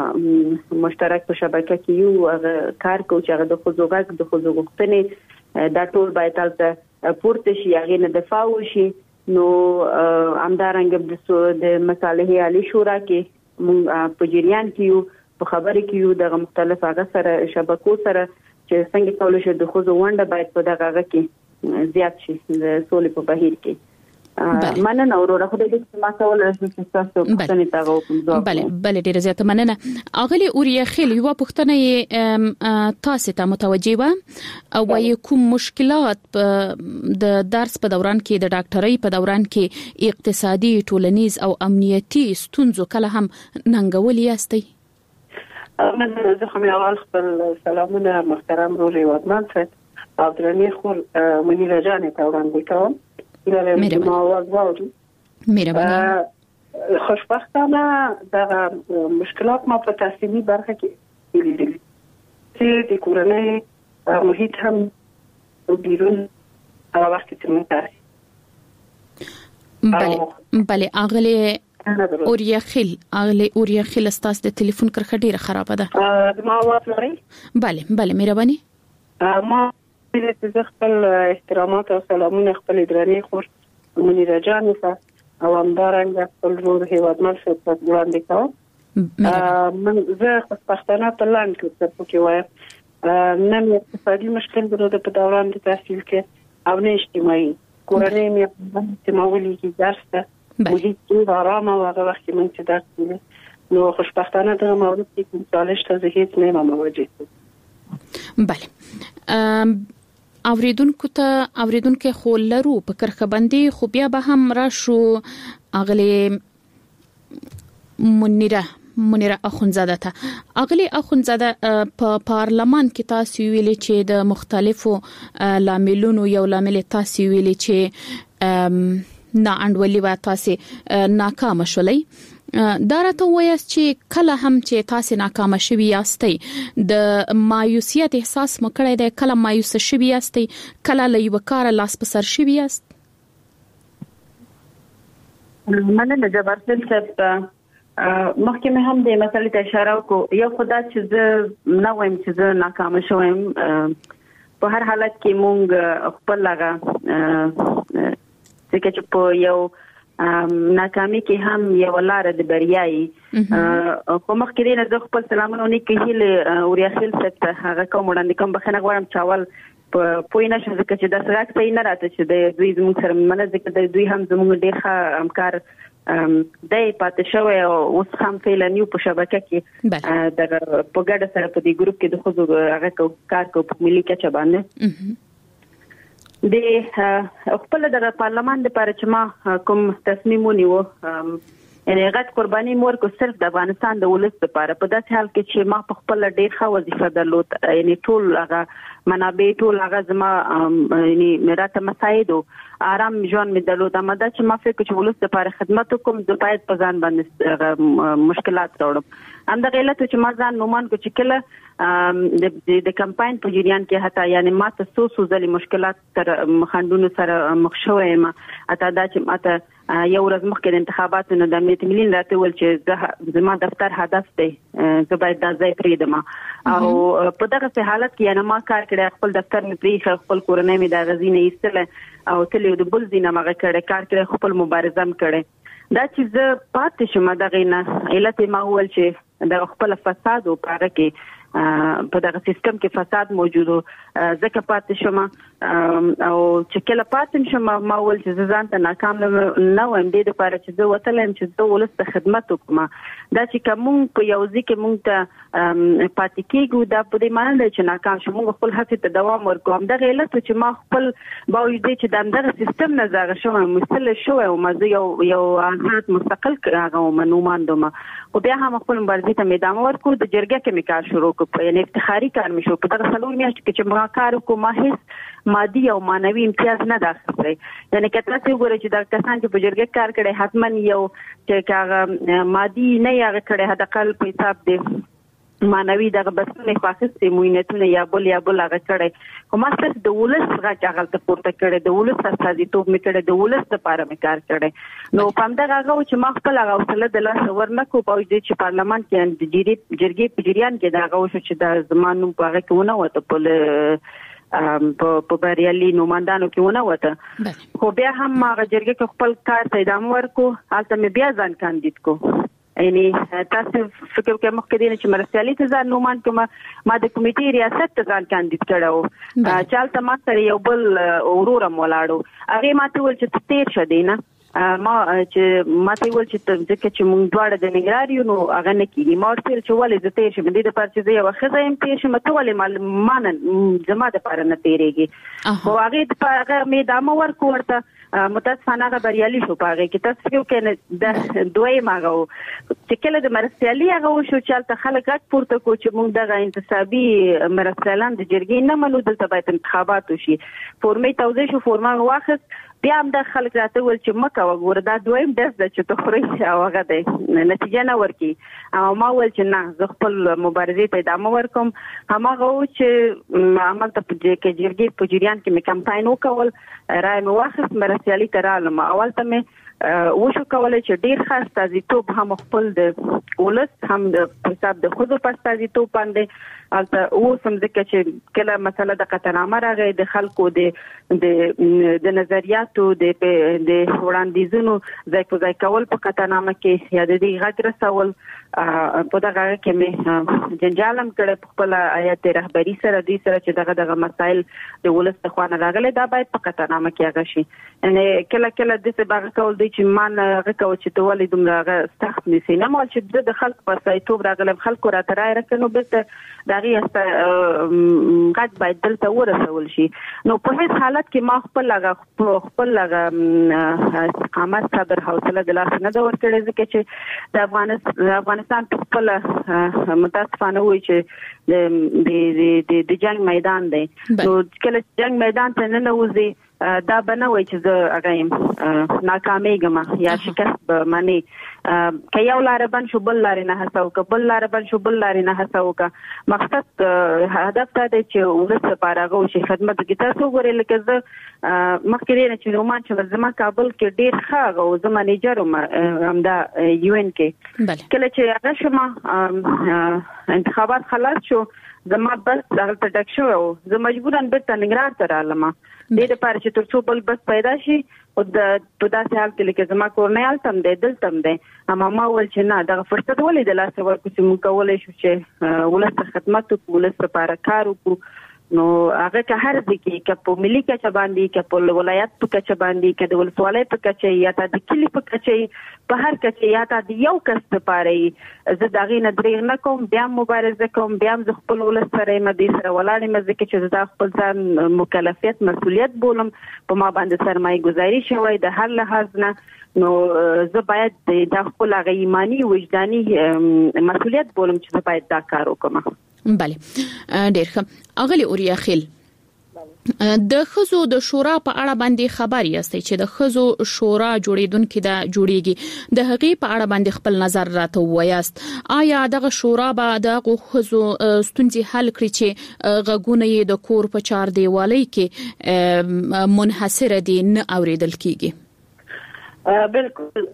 مشترک په شبکه کې یو هغه کار کوي چې هغه د خود غږ د خود غوښتنې دا ټول باید تلته پورته شي هغه نه دفاع وشي نو امدارنګ د مصالحې عالی شورا کې موږ په جریان کې یو په خبرې کې یو د مختلف هغه سره شبکو سره چې څنګه کولای شي د خود ونده باید په دغه کې زیات شي د سولې په بهیر کې مننه اورور خو دې چې ما کول راځي تاسو پوښتنه تا غوښتم بله بله ډیره زیاته مننه اغلی اوریا خیل یو پوښتنه تاسو ته متوجي و او وايي کوم مشکلات د درس په دوران کې د ډاکټرۍ په دوران کې اقتصادي ټولنیز او امنیتي ستونزو کله هم ننګولې یاستئ مننه زه هم اول خپل سلامونه محترم روري ودمان صاحب او درنې خور منیره جانې ته وړاندې کوم مهرباني مهرباني خوشبختانه د مشکلات ما په تحصیلي برخه کې لیدل چې د کورنۍ محیط هم بیرون هغه وخت کې موږ بله بله اغلی اوریا خل اغلی اوریا خل استاس د ټلیفون کرخه ډیره خراب ده ما واټ لري بله بله مهرباني ما د خپل احترامات او سلامونه خپل درنې خور منیره جان ته او همدارنګه خپل ورور هیوادمل شپږ وړاندې کوم من زه پښتانه په لاندې کې څه کې وایم نن اقتصادي مشکل درلود په دوران د تحصیل کې او نه اجتماعي کورنۍ مې په مولي کې درس ته محیط آرام او هغه وخت من چې درس کوي نو خوشبختانه دغه مورد کې کوم چالش ته زه هیڅ نه مواجه یم بله اوریدونکو ته اوریدونکو خو لرو په کرخبندي خو بیا به هم راشو اغلی منیره منیره اخونزاده ته اغلی اخونزاده په پارلمان کې تاسو ویلي چې د مختلفو لاملونو یو لامل تاسو ویلي چې نا انډولي و تاسو ناکام شولې دا راته وایي چې کله هم چې تاسو ناکام شوي یاستئ د مایوسیت احساس مکړی دی کله مایوس شوي یاستئ کله له یو کار لاس په سر شوي یاست مننه جبارسل صاحب مخکې مې هم د مسلې ته اشاره وکړه یو خدای چې زه نه وایم چې زه ناکام شوم په هر حالت کې مونږ خپل لغه چې په یو ناکامي کې هم یو لار د بریاي خو مخکې نه زه خپل سلامونه نیکه هله اوریا خل ست هغه کوم وړاندې کوم بخنه غواړم چاول په پوینه شو ځکه چې د سراک څه نه راته چې د دوی زموږ سره منځ کې د دوی هم زموږ ډېر ښه همکار دای پاتې شوی او اوس هم فعلا یو په شبکه کې د په ګډه سره په دې ګروپ کې د خود هغه کار کو په ملي کچه باندې د خپل د پارلمان د لپاره چې ما کوم تصمیم ونیو یعنی غټ قرباني مور کو صرف د افغانستان د ولس لپاره په داسې حال کې چې ما په خپل ډېر ښه وظیفه درلود یعنی ټول هغه منابع ټول هغه زما یعنی مراته مساعدو آرام ژوند مې درلود اما دا چې ما فکر چې ولس لپاره خدمت وکم د پایت په ځان باندې مشکلات راوړم همدا غلط چې ما ځان نومان کو چې کله د د کمپاین په جریان کې حتی یعنی ما ته څو څو ځلې مشکلات تر مخاندونو سره مخ شوم اته دا چې ماته یو ورځ مخکې د انتخاباتو نه د امنیت ملي راته ول چې زما دفتر هدف دی زه باید دا ځای پریدم او په دغه حالت کې یعنی ما کار کړی خپل دفتر مې پری خپل کورنۍ مې د غزینې ایستله او تل یو د بل دینه مغه کړی کار کړی خپل مبارزه کړی دا چې زه پاتې شم دغه نه علت ما ول چې د خپل فساد او پاره کې په دغه سیستم کې فساد موجود و ځکه پاتې شم او چې کله پاتې شم ما ول چې ځان ته ناکام نه وایم د لپاره چې زه وتلم چې زه ولست خدمت وکم دا چې کوم په یو ځکه مونږ ته پاتې کېږو دا په دې معنی چې ناکام شوم مونږ خپل هڅې ته دوام ورکوم دا غلط چې ما خپل باوجود چې دغه سیستم نه زغ شوم مستل شو او مزه یو یو آزاد مستقل هغه منوماندم او بیا هم خپل مبارزې ته میدان ورکو د جرګه کې میکار شروع یعنی افتخاري کار مې شو په دغه څلور میاشتې کې چې ما کار وکم هیڅ مادي او مانوي امتیاز نه داخله یعنی کله چې وګورئ چې دا کسان چې په جرګه کار کړي حتما یو چې هغه مادي نه یې کړي هدا کل په حساب دی مانوي دغه بسنه خاصه موینتونه یا بل یا بل هغه کړي کومه څه د ولس غږ هغه ته پورته کړي د ولس اساسي توپ می کړي د ولس لپاره می کار کړي نو پام دغه هغه چې ما خپل هغه وسله د لاس ورنکو په دې چې پارلمان کې د جرګې په جریان کې دا هغه چې د زمانو په هغه کې ونه وته په په بریالي نوماندانو کې ونه وته خو بیا هم هغه جرګې کې خپل کار ته ادامه ورکو حالته مې بیا ځان کاندید کو یعنی تاسو فکر کوم مخکې دې چې مرستيالي ته ځان نومان کوم ما د کمیټې ریاست ته ځان کاندید کړو چالت ما سره یو بل اورور مولاړو هغه ماته ول چې تیر شې نه ما چې ماته ول چې ځکه چې مونږ دواړه د نګراریو نو هغه نه کیږي ما ورته چې ولې زه تیر شم دې د پاره چې یو خزه يم تیر شم ته ولې مان زما د پاره نه تیریږي خو هغه د پاره مې دامه ورکو ورته متاسفانه بریالي شو پاره کې تاسو یو کنه د دوی ماغو چې چې کله د مرستيالي هغه وشو چې تل خلک غږ پورته کو چې موږ دغه انتصابي مرستيالان د جرګې نه منو دلته باید انتخابات وشي فورمې توزیع شو فورمه واخست بیا هم د خلک راته ول چې مکه وګوره دا دویم داس د چې تخري او هغه د نتیجه نه ورکی او ما ول چې نه زه خپل مبارزې ته ادامه ورکوم همغه چې عمل ته کې جرګې په جریان کې مې کمپاین وکول راي مې واخست مرستيالي ترالم اول ته مې وشو کولای چې ډیر خاص تازیتوب هم خپل د ولس هم د حساب د خود په تازیتوب باندې البته او سم ځکه چې کله مسله د قطعنامه راغی د خلکو د د نظریاتو د د وړاندیزونو ځای په ځای کول په قطعنامه کې یا د دې غږ رسول په دغه کې مې جنجالم کړ په خپل آیت رهبری سره د سره چې دغه دغه مسایل د ولس ته خوانه راغلي دا باید په قطعنامه کې هغه شي ان کله کله د څه باغ کول دي چې مان هغه کو چې ته ولې دومره سخت نسی نه مال چې د خلک په سایتوب راغلم خلکو را ترای راکنو به دغه است غږ باید دلته ورسول شي نو په هیڅ حالت کې ما خپل هغه خپل هغه استقامت صبر حوصله د لاس نه دا ورکړي ځکه چې د افغانستان افغانستان په خپل متاسفانه وایي چې د د د جنگ میدان دی نو کله جنگ میدان ته نه نوځي دا بنوي چې زه هغه ناکامېږم یا شکست به معنی که یو لار بن شو بل لار نه هڅو که بل لار بن شو بل لار نه هڅو که مقصد هدف ته دی چې ولس لپاره غو شي خدمت کې تاسو غوړې لکه زه مخکې نه چې رومان چې زما کابل کې ډیر ښه غو زما منیجر هم دا یو ان کې کله چې هغه شمه انتخابات خلاص شو زما بس هغه تډک شو زه مجبورن بیرته ننګرهار ته رالم د دې لپاره چې ترڅو بل بس پیدا شي او د په داسې حال کې لکه زما کورنیال تم دی دلته دی اما ما ول چې نه دغه فرصت ولې د لاس ورکو چې موږ کولای شو چې ولست خدمت وکړو ولست لپاره کار وکړو نو هغه که هر ځکه کې په ملي کچه باندې کې په ولایت په کچه باندې کې د ولسوالۍ په کچه یا د کلی په کچه په هر کچه یا د یو کس لپاره زه دغه نه درې نه کوم بیا مبارزه کوم بیا د خپل ولس سره مدي سره ولاړ مې ځکه چې د خپل ځان مکلفیت مسولیت بولم په ما باندې سرمایه گذاری شوی د هر لحاظ نه نو زه باید د خپل ایمانی وجداني مسولیت بولم چې باید دا کار وکړم بله ډیر ښه اغلی اوریا خیل د خزو د شورا په اړه باندې خبر یاستئ چې د خزو شورا جوړیدونکو د جوړیږي د هغې په اړه باندې خپل نظر راته وایاست آیا دغه شورا به د خزو ستونزې حل کړي چې غږونه یې د کور په چار دیوالۍ کې منحصر دي نه اوریدل کیږي بالکل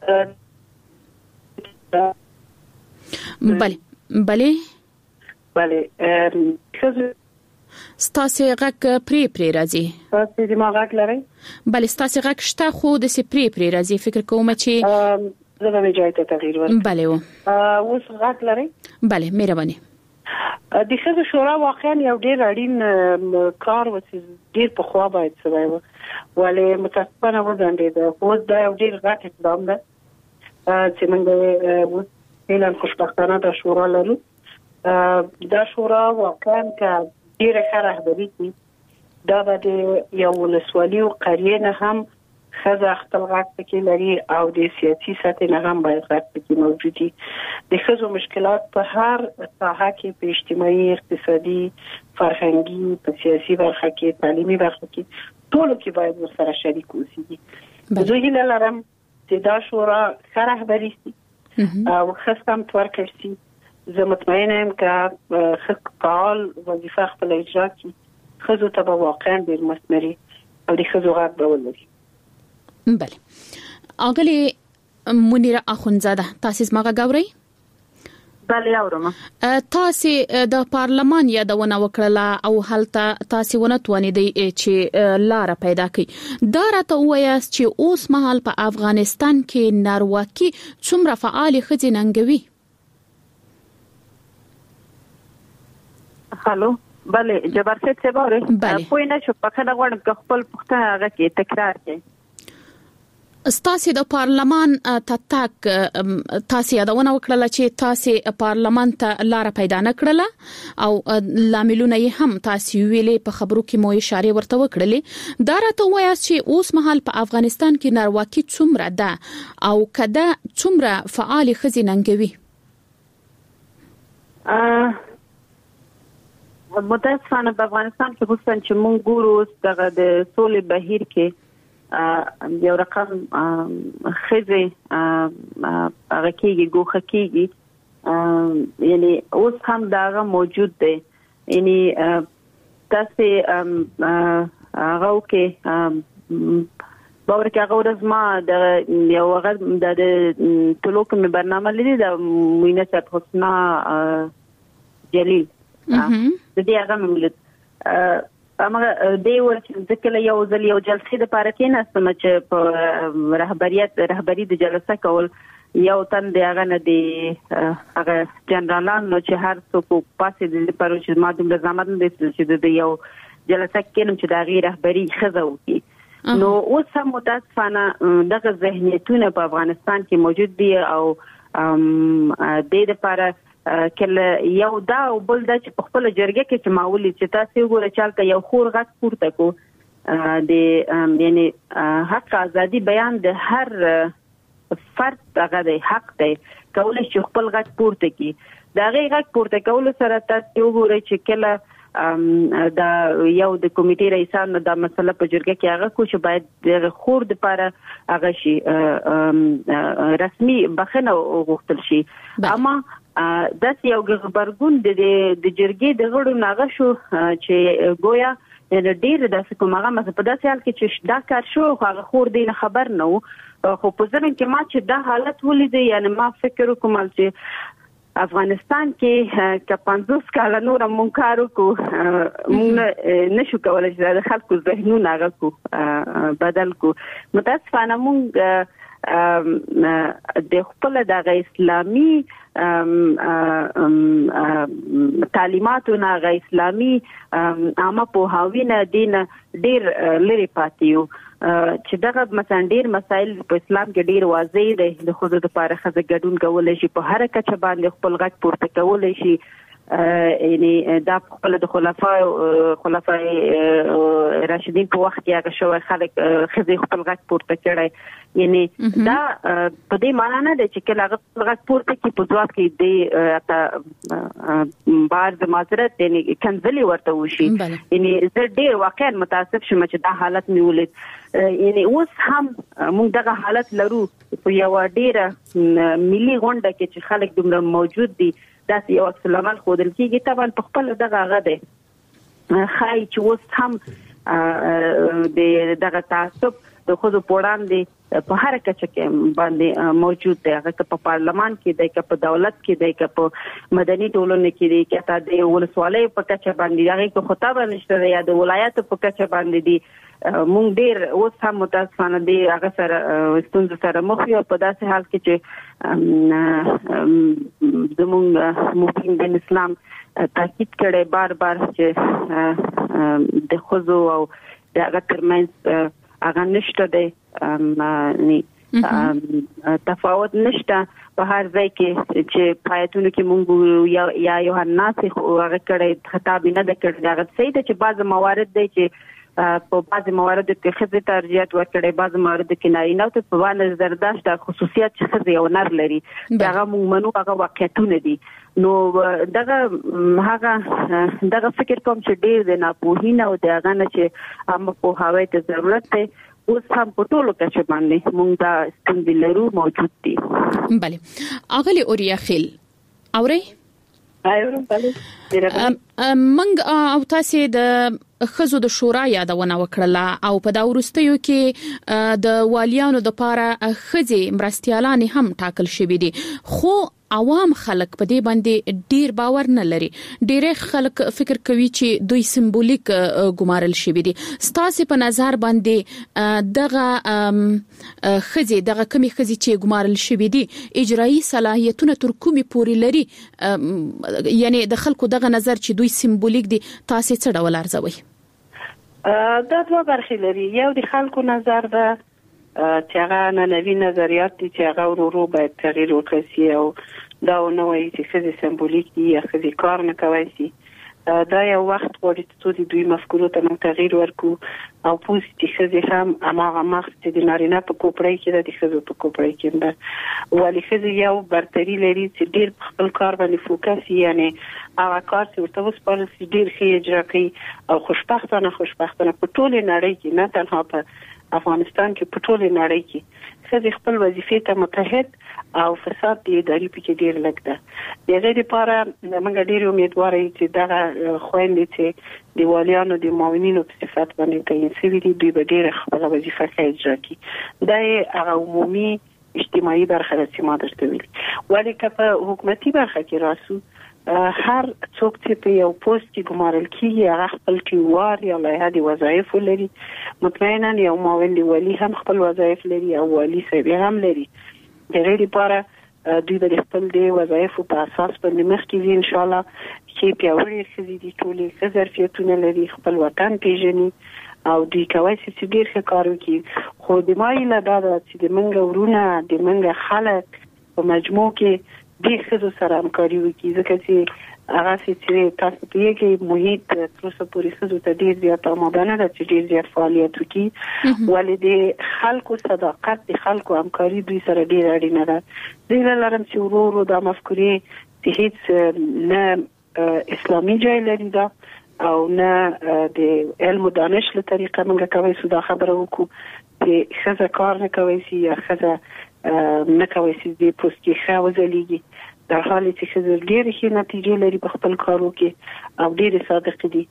بله بله بله خزو ستاسو غږ پری پری راځي تاسو دې ما غږ لرئ بله ستاسو غږ شته خو د سی پری پری راځي فکر کوم چې زه به جای ته تغییر ورکړم بله و اوس غږ لرئ بله مهرباني د خزو شورا واقعا یو ډیر اړین کار و چې ډیر په خوا باید سوی و ولې متاسفانه وځنډید خو دا یو ډیر غټ اقدام ده چې موږ اعلان خوشبختانه د شورا لرو دا شورا واقعا که ډیره ښه رهبري کوي دا به یو ولسوالي او قریه نه هم خزه خپل غږ پکې لري او د سیاسي سطح نه هم باید غږ پکې موجود وي د خزو مشکلات په هر ساحه کې په اجتماعي اقتصادي فرهنګي په سیاسي برخه کې تعلیمي برخه کې ټول کې باید ورسره شریک اوسي زه هیله لرم چې دا شورا ښه رهبري شي او ښه سمت ورکړي شي زه مطمئنه یم که خلک فعال وظیفه خپل اجرا کړي خزو ته به واقعا ډیر مثمري او د خزو غږ به ولري بله اغلی منیره اخونزاده تاسو زما غاوري بله اورم تاسو د پارلمان یادونه وکړه او هلته تاسو ونه توانیدئ چې لار پیدا کړئ دا راته وایاست چې اوس مهال په افغانستان کې نارواکي څومره فعال خځې ننګوي هالو بله جبار سید څه وره پوه نه شو په خنه غواړم که خپل پښتنه هغه کې تکرار کړئ ستاسو د پارلمان تتاک تاسو یادونه وکړه چې تاسو پارلمان ته لار پیدا نه کړله او لاملونه یې هم تاسو ویلې په خبرو کې مو اشاره ورته وکړلې دا راته وایي چې اوس مهال په افغانستان کې نارواکي څومره ده او کده څومره فعال خزي ننګوي متاسفانه په افغانستان کې خصوصا چې مونږ ګورو دغه د سولې بهیر کې یو رقم خزه هغه کېږي ګوخه کېږي یعنی اوس هم داغه موجود دی یعنی تاسو هغه کې باور کې هغه ورځ ما د یو هغه د ټولو کوم برنامه لري د مینه صاحب حسنا جلیل د دې هغه مولد امغه دی ورته ځکه یو ځل یو جلسې د پاره کې نه سم چې په رهبریت رهبری د جلسه کول یو تن دی هغه نه دی هغه جنرالان نو چې هر څوک پاسې د پاره چې ما د زمات نه چې د یو جلسه کې نو چې د غیر رهبری خزه وکي نو اوس هم متاسفانه دغه ذهنیتونه په افغانستان کې موجود دي او د دې لپاره کله یو دا او بل دا چې په خپل جرګه کې چې ماولي چې تاسو وګورئ چې یو خور غږ پورته کو د یعنی حق ازادي بیان د هر فرد دغه د حق دی کولای شي خپل غږ پورته کی دا غږ پورته کول سره تاسو وګورئ چې کله دا یو د کمیټې رئیسانو دا مسله په جرګه کې هغه کو چې باید د خور د لپاره هغه شي رسمي بخنه غوښتل شي اما د یو خبرګون د د جرګې د غړو ناغه شو چې گویا ډیر د کومه مزه په داسې حال کې چې دا کار شو هغه خور دین خبر نه خو په ځین کې ما چې دا حالت ولیدې یعنی ما فکر وکم چې افغانستان کې ک پنځوس کال نور مونږ کارو کو مونږ نشو کولای چې د خلکو ذهنونه هغه کو بدل کو متاسفانه مونږ د خپل د اسلامي تعلیماتونه غیر اسلامي عامه په هاوینه دین ډیر لري پاتیو چې دغه مثلا ډیر مسایل په اسلام کې ډیر واضح دي د خود د لپاره خزه ګډون کولای شي په هر کچه باندې خپل غږ پورته کولای شي یعنی دا خپل د خلفای خلفای راشدین په وخت کې هغه شو خلک خزه خپل غږ پورته کړي یعنی دا په دې معنی نه چې کله هغه غږ پورته کې په ځواب کې دی بار د معذرت یعنی کنځلي ورته وشي یعنی زه ډیر واقعا متاسف شوم چې دا حالت نیولې یعنی اوس هم موږ دغه حالت لرو په یو ډیره ملي غونډه کې چې خلک دومره موجود دي دا یو سلامال خودل کېږي طبعا په خپل دغه غده خای چې اوس هم د دغه تعصب د خود پوړان دي په هر کچه کې باندې موجود دی هغه په پارلمان کې دی که په دولت کې دی که په مدني ټولنه کې دی که تا د ولسوالۍ په کچه باندې هغه کو خطاب نشته یا د ولایت په کچه باندې دی مونږ ډیر اوس هم متاسفانه دی هغه سره ستونزې سره مخ یو په داسې حال کې چې زموږ مفتی د اسلام تاکید کړي بار بار چې د خوځو او د هغه ترمنځ هغه نشته دی تفاوت نشته په هر ځای کې چې پایتونو کې مونږ یا یوحنا څخه هغه کړي خطاب نه د کړي هغه څه چې بعض موارد دی چې په بعض موارد کې خزه ترجیحات ورکړي بعض موارد کې نارینه ته په وانه زرداشت د خصوصیت چې خزه یو نر لري هغه مونږ منو هغه واقعیتونه دي نو دغه هغه دغه فکر کوم چې ډیر د ناپوهینه او دغه نه چې هم په هواي ته ضرورت دی اوس هم په ټولو کې باندې مونږ دا ستندې لرو موجود دي بله اغلی اوریا خیل اوري اورم بله منګ او تاسو د خزو د شورا یادونه وکړه او په دا ورستیو کې د والیانو د پاره خزي مرستيالان هم ټاکل شوې دي خو عوام خلک په دې باندې ډیر باور نه لري ډیر خلک فکر کوي چې دوی سمبولیک ګمارل شوی دي ستاسو په نظر باندې دغه خزي دغه کمی خزي چې ګمارل شوی دي اجرایی صلاحیتونه تر کومي پوري لري یعنی د خلکو دغه نظر چې دوی سمبولیک دي تاسو څه ډول ارزوي دا دوه برخې لري یو د خلکو نظر ده چې هغه نوې نظریات دي چې هغه ورو باید تغییر وکړي او دا نوې چې خزي سمبولیک دي یا خزي کار نه کوي سي دا یو وخت غوړي چې دوی مفکورو ته موږ تغییر ورکو او پوزټیو خزه هم اماغه مخ چې د نارینه په کوپړی کې د خزه په کوپړی کې ده ولې خزه یو برتری لري چې ډیر خپل کار باندې فوکس یعنی هغه کار چې ورته وسپارل شي ډیر ښه اجرا کوي او خوشبختانه خوشبختانه په ټوله نړۍ کې نه تنها په افغانستان کې په ټوله نړۍ کې خزه خپل وظیفې ته متحد او فساد د اداري په ډیر لګ ده د دې لپاره موږ ډیر امیدوار یو چې دا خويندې چې د والیانو د معاونینو په صفت باندې تعین شوي دي دوی به ډیر خپل وظیفه ښه اجرا کړي دا هغه عمومي اجتماعي برخه چې ما درته ویل ولی که په حکومتي برخه کې راسو هر څوک چې په یو پوسټ کې ګمارل کیږي هغه خپل ټیوار یا لایحه د وظایف لري مطمئنا یو معاون دی ولی هم خپل وظایف لري او ولی صاحب هم لري د دې لپاره دوی به خپل د وظایف په اساس باندې مخکې ان شاء الله چې پیاوړي خزي دي ټولې ښه ظرفیتونه لري خپل وطن پیژني او دوی کوي چې ډیر ښه کار وکړي خو د مایله دا چې د منګ ورونه د منګ خلک په مجموع کې د خزو سره همکاري وکړي ځکه چې هغه چې تاسو په یوه کې محیط تر څو پورې خزو ته ډیر زیات آمادانه ده چې ډیر زیات فعالیت وکړي ولې د خلکو صداقت د خلکو همکاري دوی سره ډیر اړینه ده زه لرم چې ورو ورو د مفکورې چې هیڅ نه اسلامي جای لري دا او نه د علم او دانش له طریقه موږ کوي سو دا خبره وکړو چې خزه کار نه کوي سي یا خزه نه کوي سي د پوسټي خاوزلېږي در حالی چې خزر ډېر ښه نتیجې لري په خپل کارو کې او ډېر صادق دي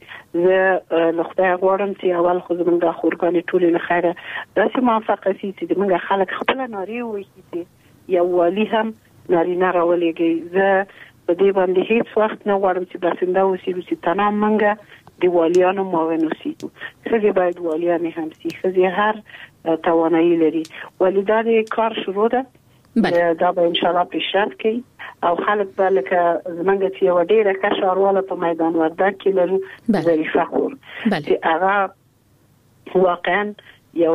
زه له خدای غواړم چې اول خو زموږ د خورګانې ټولې له خیره داسې موافقه شي چې موږ خلک خپل ناري وایي چې یو والی هم نارینه راولېږي زه په دې باندې هیڅ وخت نه غواړم چې بسنده اوسېږو چې تنها موږ د والیانو معاون اوسېږو ښځې باید والیانې هم شي ښځې هر توانایي لري ولې دا د کار شروع ده دا به ان شاء الله پیشرفت کوي او خلک به لکه زمونږ چې یو ډیره ښه شارواله په میدان وردګ کې لرو ظریفه خور چې هغه واقعا یو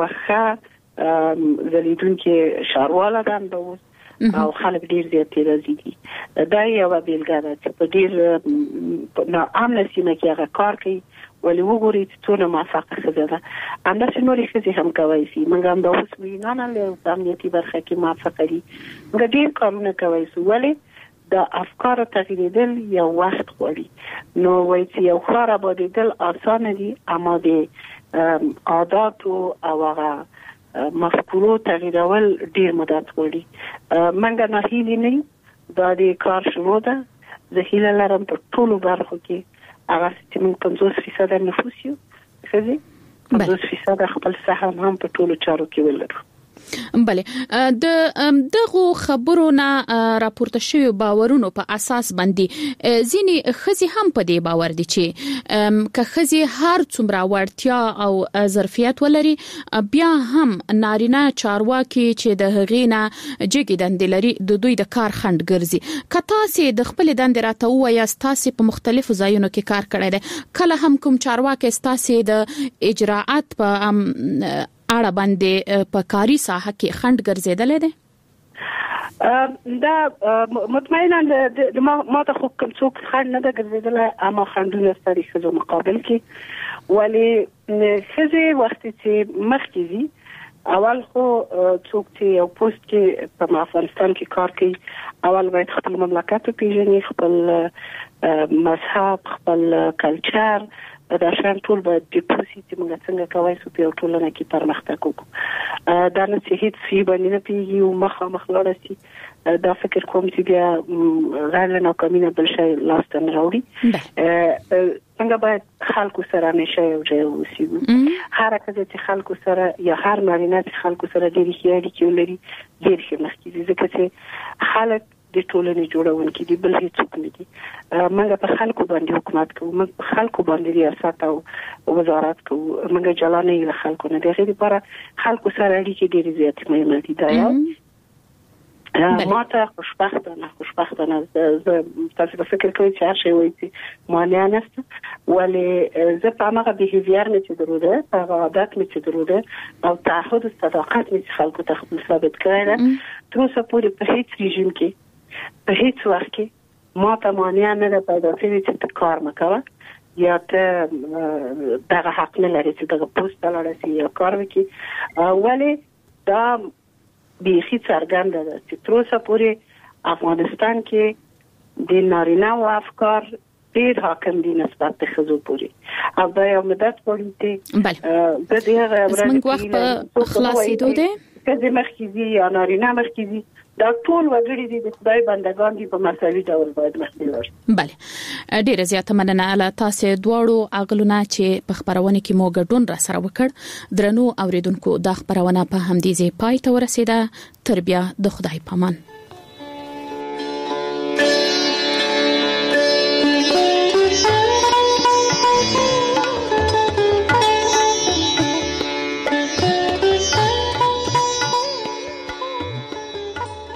ښه ځلیدونکې شارواله ده او خلک ډیر زیات راضي دي دا یو بیلګه ده چې په ډیر نه عامه سیمه کې هغه کار کوي ولې وګورئ چې ټول موافقه خزه ده همداسې نورې ښځې هم کوي سي موږ هم د اوس وینانه له امنیتي برخه کې موافقه لري موږ ډیر کارونه کوي سو ولې د افکار تغییرېدل یو وخت غواړي نو وایي چې یو خبره باندې آسان دي اما د عادت او هغه مفکورو تغییرول ډیر مدت غواړي موږ نه هیلې نه دا د کار شروع ده زه هیله لرم په ټولو برخو کې هغه چې موږ پنځوس فیصد نفوس یو خزي پنځوس فیصد خپل سهم هم په ټولو چارو کې ولرو بله د دغه خبرو نه راپورته شوی باورونو په اساس باندې ځینې خزي هم په دې باور دي چې که خزي هر څومره وړتیا او ظرفیت ولري بیا هم نارینه چارواکي چې د هغې نه جګیدند لري د دوی د کار خند ګرځي که تاسو د خپل دند راته وایاست تاسو په مختلفو ځایونو کې کار کړی دی کله هم کوم چارواکي تاسو د اجراءات په اړه باندې په کاری ساحه کې خند ګرځیدل دي دا مطمئنا د ما ته خو کوم څوک خند نه ده ګرځیدل اما خندونه ستاري خزو مقابل کې ولی خزه وخت چې مخکې دي اول خو څوک چې یو پوسټ کې په افغانستان کې کار کوي اول باید خپل مملکت پیژني خپل مذهب خپل کلچر دا شان ټول باید د پوسټ چې موږ څنګه کوي سو په ټولنه کې پرمختګ وکړو دا نه چې هیڅ سی باندې نه پیږي او مخه مخلوړ شي دا فکر کوم چې بیا غیر ناکامینه بل شي لاست نه راوړي څنګه باید خلکو سره نشه یو ځای اوسېږو هر کله چې خلکو سره یا هر نارینه چې خلکو سره ډېری خیالي کې ولري ډېر ښه مخکې ځکه چې خلک د ټولنې جوړونکي دي بل هیڅ نه دي موږ په خلکو باندې حکومت کوو موږ په خلکو باندې ریاست او وزارت کوو موږ جلانه یې خلکو نه دی لپاره خلکو سره اړیکې ډېرې زیاتې مهمه دي دا یو ما ته خوشبختانه خوشبختانه زه تاسو په فکر کوئ چې هر شی وایي چې مانع نشته ولې زه په هغه بیهیویر مې چې درلوده په هغه عادت مې چې درلوده او تعهد او صداقت مې چې خلکو ته خپل ثابت کړی ده تر اوسه پورې په هیڅ رژیم کې په هیڅ وخت کې ما ته مانع نه ده پیدا شوی چې ته کار مکوه یا ته دغه حق نه لري چې دغه پوسټ لري یا کار وکړي. ولی دا بیخي څرګنده ده چې تر اوسه پورې افغانستان کې د نارینه او افکار ډیر حاکم دي نسبت د ښځو پورې او دا یو مدت پورې بله د دې غوړم وخت په خلاصېدو ده چې مخکې یا نارینه مخکې دا ټول وګړي دي د خدای بندگان دي په مساوي ډول باید مخکې ورشي. بله ډیره زیاته مننه له تاسو دواړو عقلونه چې په خبرونه کې مو ګډون را سره وکړ. درنو اوریدونکو دا خبرونه په همدې ځای پای ته ورسیده. تر بیا د خدای پامان.